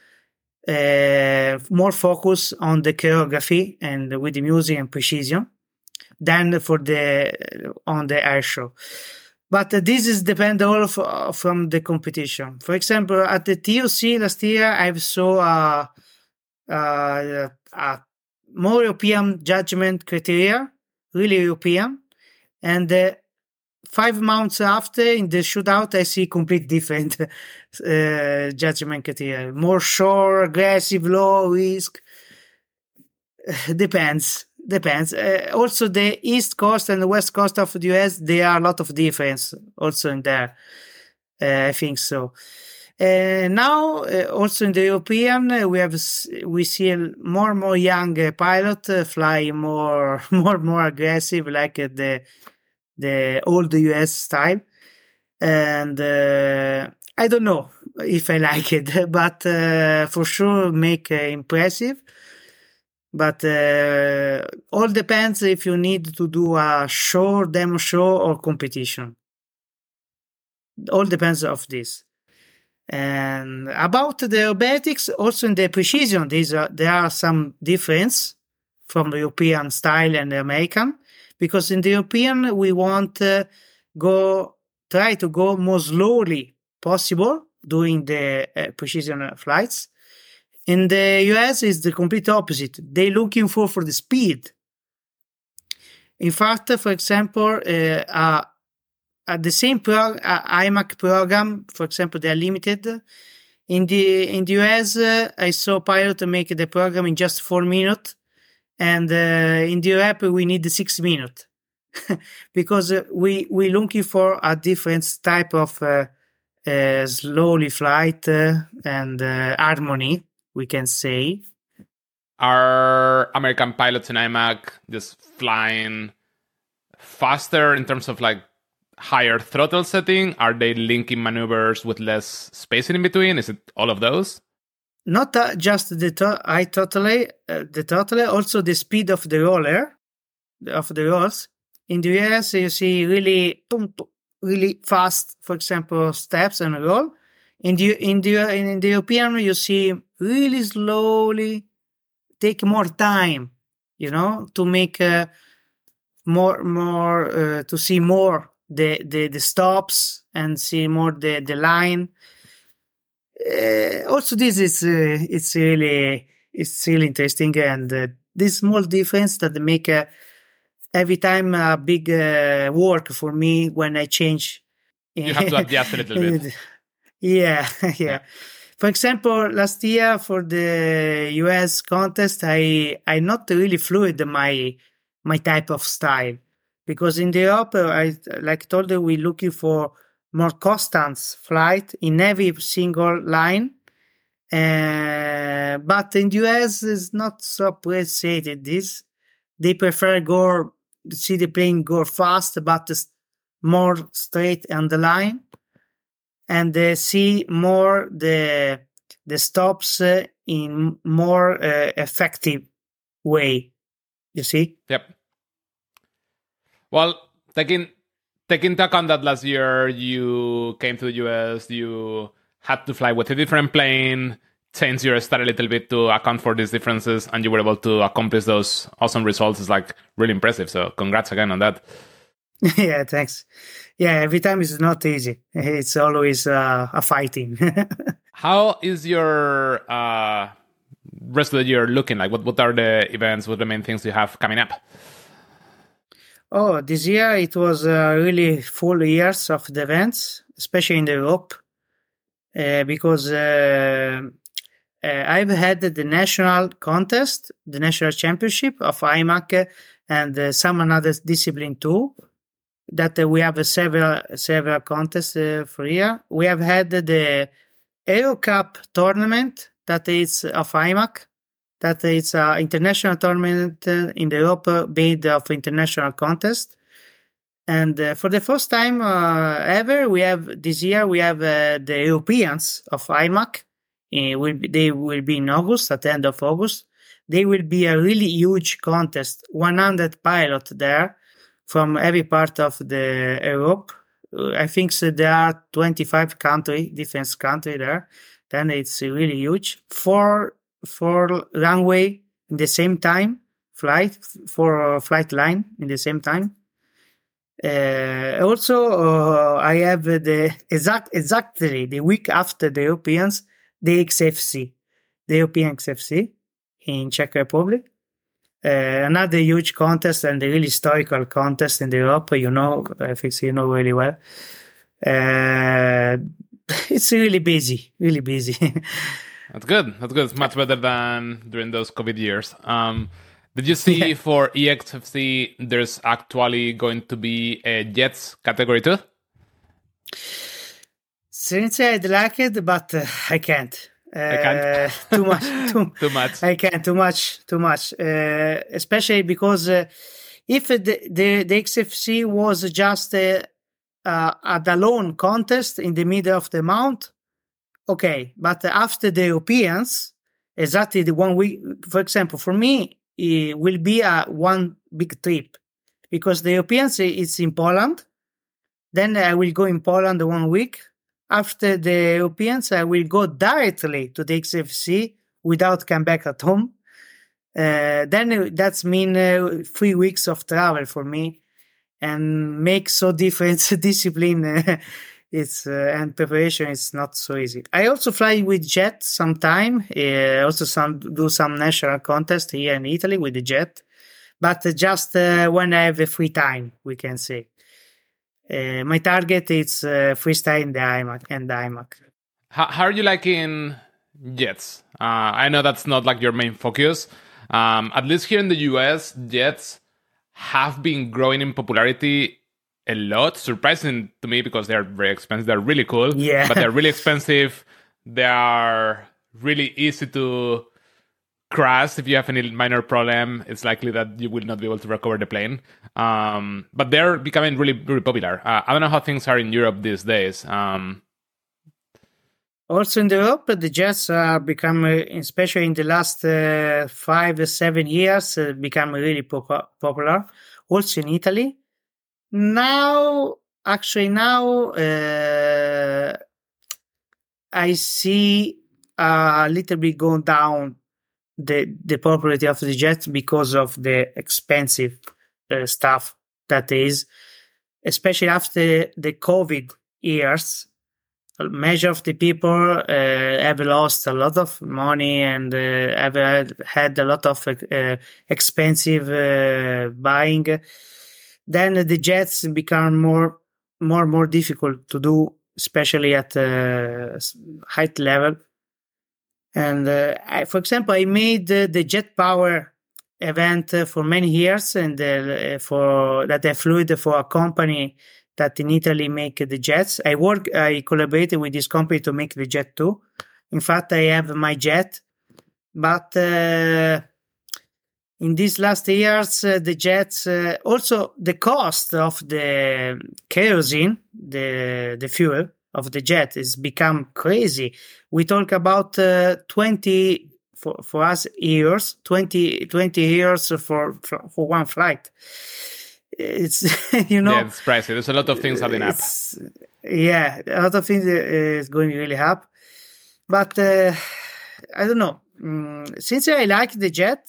uh, more focus on the choreography and with the music and precision than for the on the air show. But uh, this is depend all of, uh, from the competition. For example, at the T O C last year, I saw a. Uh, uh, more European judgment criteria, really European. And uh, five months after, in the shootout, I see complete different uh, judgment criteria. More short, aggressive, low risk. Depends. Depends. Uh, also, the East Coast and the West Coast of the U S, there are a lot of difference also in there. Uh, I think so. Uh, now, uh, also in the European, uh, we have we see more and more young uh, pilot uh, fly more, more, more aggressive, like uh, the the old U S style. And uh, I don't know if I like it, but uh, for sure make uh, impressive. But uh, all depends if you need to do a show, demo show, or competition. All depends of this. And about the aerobatics, also in the precision, these are, there are some difference from the European style and the American, because in the European we want to go try to go more slowly possible during the uh, precision flights. In the U S, is the complete opposite. They're looking for for the speed. In fact, for example, uh, uh, at the same pro- uh, I M A C program, for example, they are limited. In the in the U S, uh, I saw pilot make the program in just four minutes, and uh, in the Europe we need six minutes because uh, we we looking for a different type of uh, uh, slowly flight uh, and uh, harmony, we can say. Are American pilots in I M A C just flying faster in terms of like higher throttle setting? Are they linking maneuvers with less spacing in between? Is it all of those? Not uh, just the to- high throttle, uh, the throttle, also the speed of the roller, of the rolls. In the U S, you see really, really fast, for example, steps and roll. In the in the in the European, you see really slowly, take more time, you know, to make uh, more more uh, to see more the, the the stops and see more the the line. Uh, also, this is uh, it's really it's really interesting, and uh, this small difference that make uh, every time a big uh, work for me when I change. You have to adjust a little bit. Yeah, yeah, yeah. For example, last year for the U S contest, I I not really fluid my my type of style, because in the Europe, I like told you, we looking for more constant flight in every single line. Uh, but in the U S, it's not so appreciated this. They prefer go see the plane go fast, but more straight on the line, and uh, see more the the stops uh, in more uh, effective way. You see? Yep. Well, taking taking into account that last year you came to the U S, you had to fly with a different plane, change your style a little bit to account for these differences, and you were able to accomplish those awesome results. Is like really impressive. So congrats again on that. Yeah, thanks. Yeah, every time it's not easy. It's always uh, a fighting. How is your uh, rest of the year looking like? What what are the events? What are the main things you have coming up? Oh, this year it was uh, really full years of the events, especially in Europe, uh, because uh, uh, I've had the national contest, the national championship of I M A C, and uh, some another discipline too. That uh, we have uh, several several contests uh, for year. We have had the Aero Cup tournament that is of I M A C. That it's an international tournament uh, in Europe uh, made of international contest. And uh, for the first time uh, ever, we have this year, we have uh, the Europeans of I M A C. Uh, will be, they will be in August, at the end of August. They will be a really huge contest, one hundred pilots there from every part of the Europe. Uh, I think so there are twenty-five countries, different countries there. Then it's really huge. Four for runway in the same time, flight, for flight line in the same time. Uh, also, uh, I have the exact, exactly the week after the Europeans, the X F C, the European X F C in Czech Republic. Uh, another huge contest and a really historical contest in Europe, you know, I think you know really well. Uh, it's really busy, really busy. That's good. That's good. It's much better than during those COVID years. Um, did you see yeah. for E X F C, there's actually going to be a Jets category too? Since I'd like it, but uh, I can't. Uh, I can't. too much. Too, too much. I can't. Too much. Too much. Uh, especially because uh, if the, the the X F C was just a, a, a alone contest in the middle of the month, okay, but after the Europeans, exactly the one week, for example, for me, it will be a one big trip because the Europeans is in Poland. Then I will go in Poland one week. After the Europeans, I will go directly to the X F C without come back at home. Uh, then that's mean uh, three weeks of travel for me and make so different discipline. Uh, It's uh, and preparation is not so easy. I also fly with jet sometime. Uh, also some do some national contest here in Italy with the jet, but uh, just uh, when I have a free time, we can say. Uh, my target is uh, freestyle in the I M A C and the I M A C. How, how are you liking jets? Uh, I know that's not like your main focus. Um, at least here in the U S, jets have been growing in popularity a lot, surprising to me because they're very expensive. They're really cool, yeah. but they're really expensive. They are really easy to crash. If you have any minor problem, it's likely that you will not be able to recover the plane. Um, but they're becoming really, really popular. Uh, I don't know how things are in Europe these days. Um, also in Europe, the jets are become, especially in the last uh, five or seven years, uh, become really pop- popular. Also in Italy. Now, actually now, uh, I see a little bit going down the, the popularity of the jets because of the expensive uh, stuff that is, especially after the COVID years. Many of the people uh, have lost a lot of money and uh, have had a lot of uh, expensive uh, buying. Then the jets become more, more, more difficult to do, especially at uh, height level. And uh, I, for example, I made uh, the jet power event uh, for many years, and uh, for that I flew for a company that in Italy make the jets. I work, I collaborated with this company to make the jet too. In fact, I have my jet, but. Uh, in these last years, uh, the jets, uh, also the cost of the kerosene, the the fuel of the jet, has become crazy. We talk about uh, twenty for for us years, twenty, twenty years for, for for one flight. It's you know, yeah, it's pricey. There's a lot of things adding up. Yeah, a lot of things is going really up, but uh, I don't know. Mm, since I like the jet.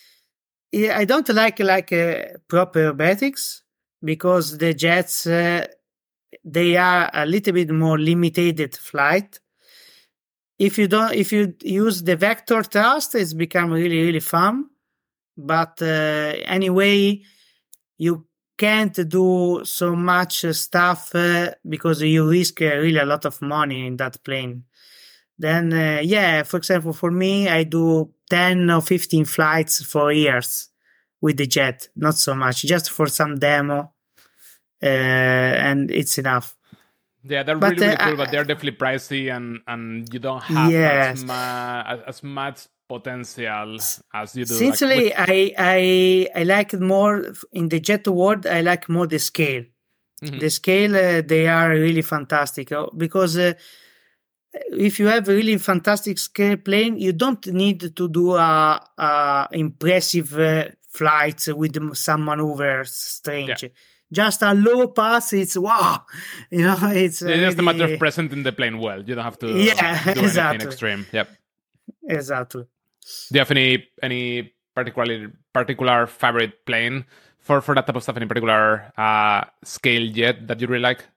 I don't like like uh, proper aerobatics because the jets uh, they are a little bit more limited flight. If you don't, if you use the vector thrust, it's become really really fun. But uh, anyway, you can't do so much stuff uh, because you risk uh, really a lot of money in that plane. Then, uh, yeah, for example, for me, I do ten or fifteen flights for years with the jet. Not so much, just for some demo. Uh, and it's enough. Yeah, they're but, really, really uh, cool, but they're definitely pricey and, and you don't have yes. as, ma- as much potential as you do. Sincerely, like with- I, I, I like it more in the jet world. I like more the scale. Mm-hmm. The scale, uh, they are really fantastic because uh, if you have a really fantastic scale plane, you don't need to do a, a impressive uh, flights with some maneuvers strange. Yeah. Just a low pass, it's wow. You know, it's yeah, really... just a matter of presenting the plane well. You don't have to yeah, do exactly. anything extreme. Yep. Exactly. Do you have any any particularly particular favorite plane for, for that type of stuff? Any particular uh, scale jet that you really like?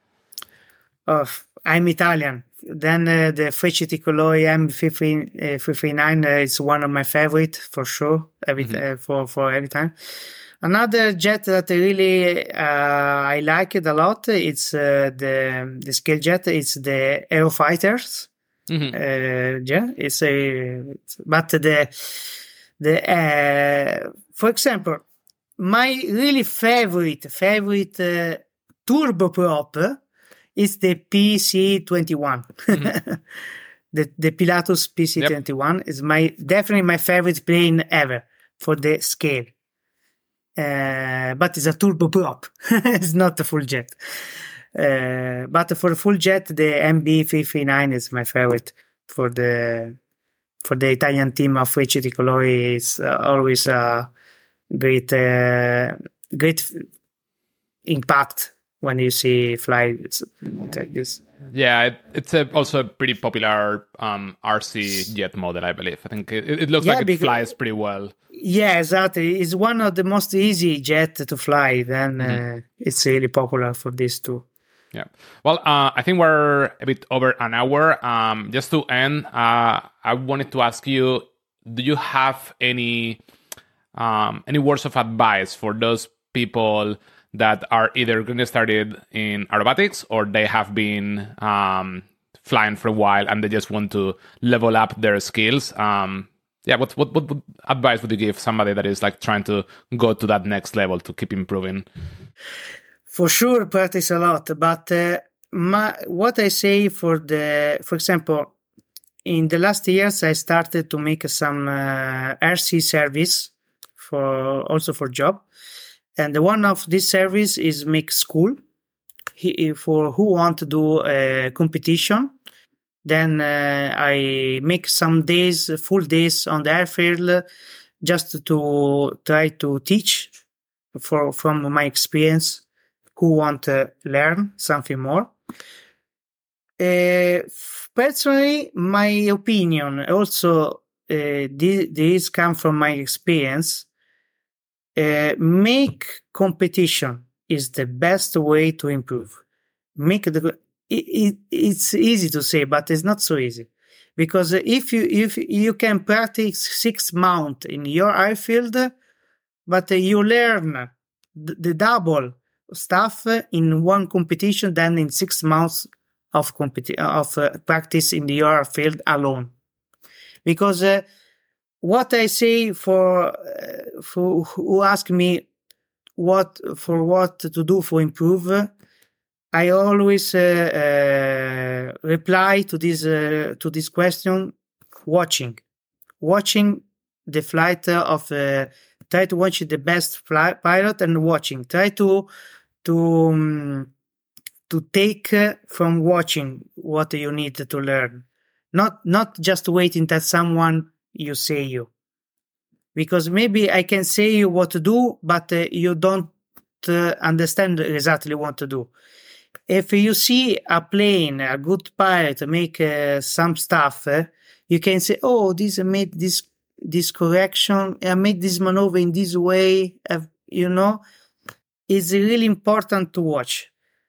Oh, I'm Italian. Then uh, the Frecce Tricolore M three thirty-nine uh, is one of my favorite for sure. Every mm-hmm. uh, for for every time. Another jet that I really uh, I like it a lot. It's uh, the the scale jet. It's the Aerofighters. Mm-hmm. Uh, yeah, it's a but the the uh, for example, my really favorite favorite uh, turboprop is the P C twenty-one. Mm-hmm. the the Pilatus P C twenty-one yep. is my definitely my favorite plane ever for the scale. Uh, but it's a turboprop. It's not a full jet. Uh, but for full jet, the M B three thirty-nine is my favorite for the for the Italian team of Frecce Tricolore. It's uh, always a great uh, great impact when you see flights like this. Yeah, it, it's a, also a pretty popular um, R C jet model, I believe. I think it, it looks yeah, like it because, flies pretty well. Yeah, exactly. It's one of the most easy jet to fly. Then mm-hmm. uh, it's really popular for this too. Yeah. Well, uh, I think we're a bit over an hour. Um, just to end, uh, I wanted to ask you: do you have any um, any words of advice for those people that are either getting started in aerobatics or they have been um, flying for a while and they just want to level up their skills? Um, yeah, what, what what advice would you give somebody that is like trying to go to that next level to keep improving? For sure, practice a lot. But uh, my, what I say for the, for example, in the last years, I started to make some uh, R C service for also for job. And one of this service is make school he, for who want to do a competition. Then uh, I make some days, full days on the airfield, just to try to teach for from my experience who want to learn something more. Uh, personally, my opinion also uh, this, this come from my experience. Uh, make competition is the best way to improve. Make the it, it, it's easy to say, but it's not so easy, because if you if you can practice six months in your airfield, but you learn the, the double stuff in one competition than in six months of competi- of uh, practice in your field alone, because. Uh, What I say for uh, for who ask me what for what to do for improve, I always uh, uh, reply to this uh, to this question: watching, watching the flight of uh, try to watch the best fly, pilot and watching. Try to to um, to take uh, from watching what you need to learn, not not just waiting that someone you say you, because maybe I can say you what to do, but uh, you don't uh, understand exactly what to do. If you see a plane, a good pilot make uh, some stuff, uh, you can say, "Oh, this made this this correction. I made this maneuver in this way." Uh, you know, it's really important to watch.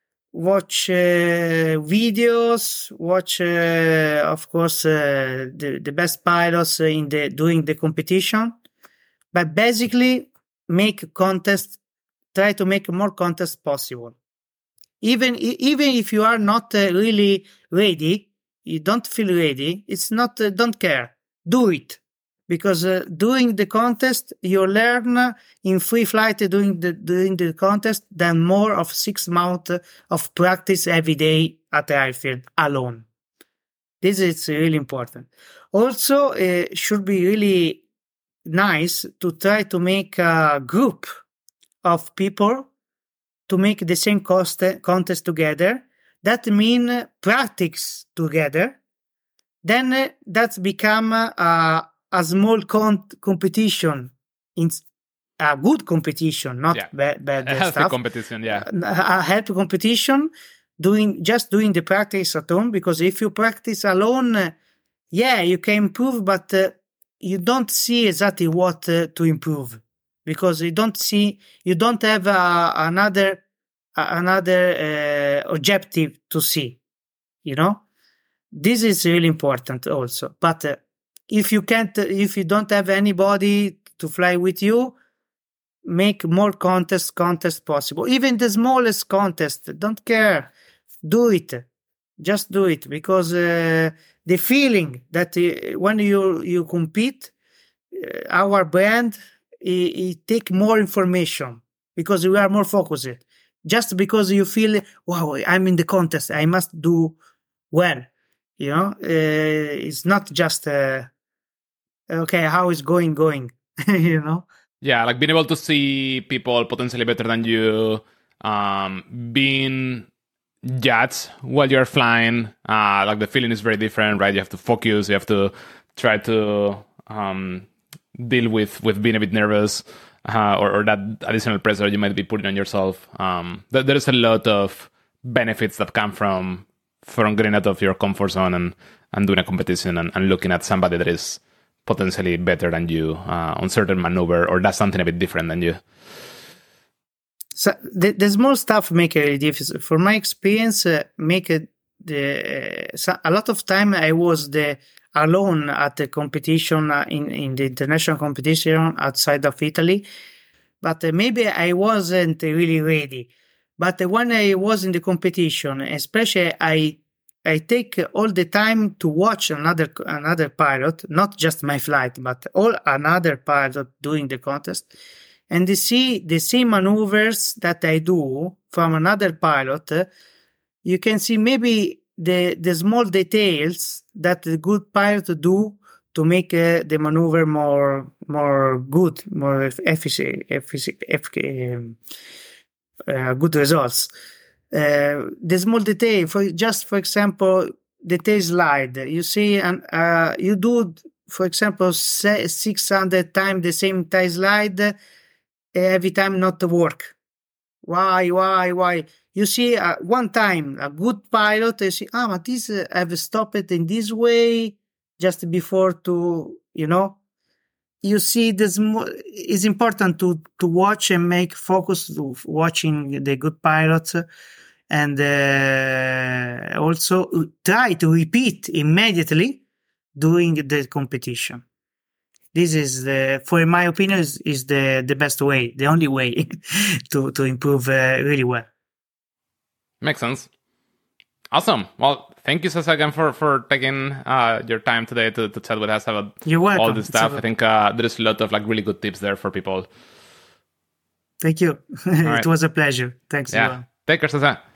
Watch uh, videos. Watch, uh, of course, uh, the the best pilots in the doing the competition. But basically, make contest. Try to make more contests possible. Even even if you are not uh, really ready, you don't feel ready. It's not. Uh, don't care. Do it, because uh, doing the contest, you learn in free flight doing the doing the contest than more of six months of practice every day at the airfield alone. This is really important. Also, it uh, should be really nice to try to make a group of people to make the same cost, contest together. That means practice together. Then uh, that's become a, a small con- competition, in a good competition, not yeah. bad, bad a healthy stuff. competition, yeah. A, a healthy competition, doing just doing the practice at home, because if you practice alone, uh, yeah, you can improve, but uh, you don't see exactly what uh, to improve. Because you don't see, you don't have uh, another uh, another uh, objective to see, you know. This is really important also. But uh, if you can't, if you don't have anybody to fly with you, make more contests, contests possible. Even the smallest contest, don't care, do it, just do it, because uh, the feeling that uh, when you you compete, uh, our brand. It, it take more information because we are more focused. Just because you feel, wow, I'm in the contest, I must do well. You know, uh, it's not just uh, okay, how is going going. You know. Yeah, like being able to see people potentially better than you, um, being judged while you're flying. Uh, like the feeling is very different, right? You have to focus. You have to try to. Um, deal with with being a bit nervous uh, or, or that additional pressure you might be putting on yourself. Um, th- there's a lot of benefits that come from from getting out of your comfort zone and, and doing a competition and, and looking at somebody that is potentially better than you uh, on certain maneuver or does something a bit different than you. So the, the small stuff make a difference. For my experience, uh, make it the uh, so a lot of time I was the alone at the competition uh, in in the international competition outside of Italy, but uh, maybe I wasn't really ready. But uh, when I was in the competition, especially I I take all the time to watch another another pilot, not just my flight, but all another pilot doing the contest, and to see the same maneuvers that I do from another pilot. Uh, you can see maybe the the small details that the good pilot do to make uh, the maneuver more more good, more efficient, efficient, efficient uh, good results. Uh, the small detail, for just for example, the tail slide. You see, and uh, you do, for example, six hundred times the same tail slide, uh, every time not to work. Why, why, why? You see, uh, one time, a good pilot, you see, ah, but this, uh, I've stopped it in this way just before to, you know, you see, this it's important to, to watch and make focus to watching the good pilots and uh, also try to repeat immediately during the competition. This is the, for my opinion, is, is the, the best way, the only way to, to improve uh, really well. Makes sense. Awesome. Well, thank you, Cesar, again for, for taking uh, your time today to, to chat with us about all this stuff. I think uh, there's a lot of like really good tips there for people. Thank you. It right. was a pleasure. Thanks. Yeah. Take care, Cesar.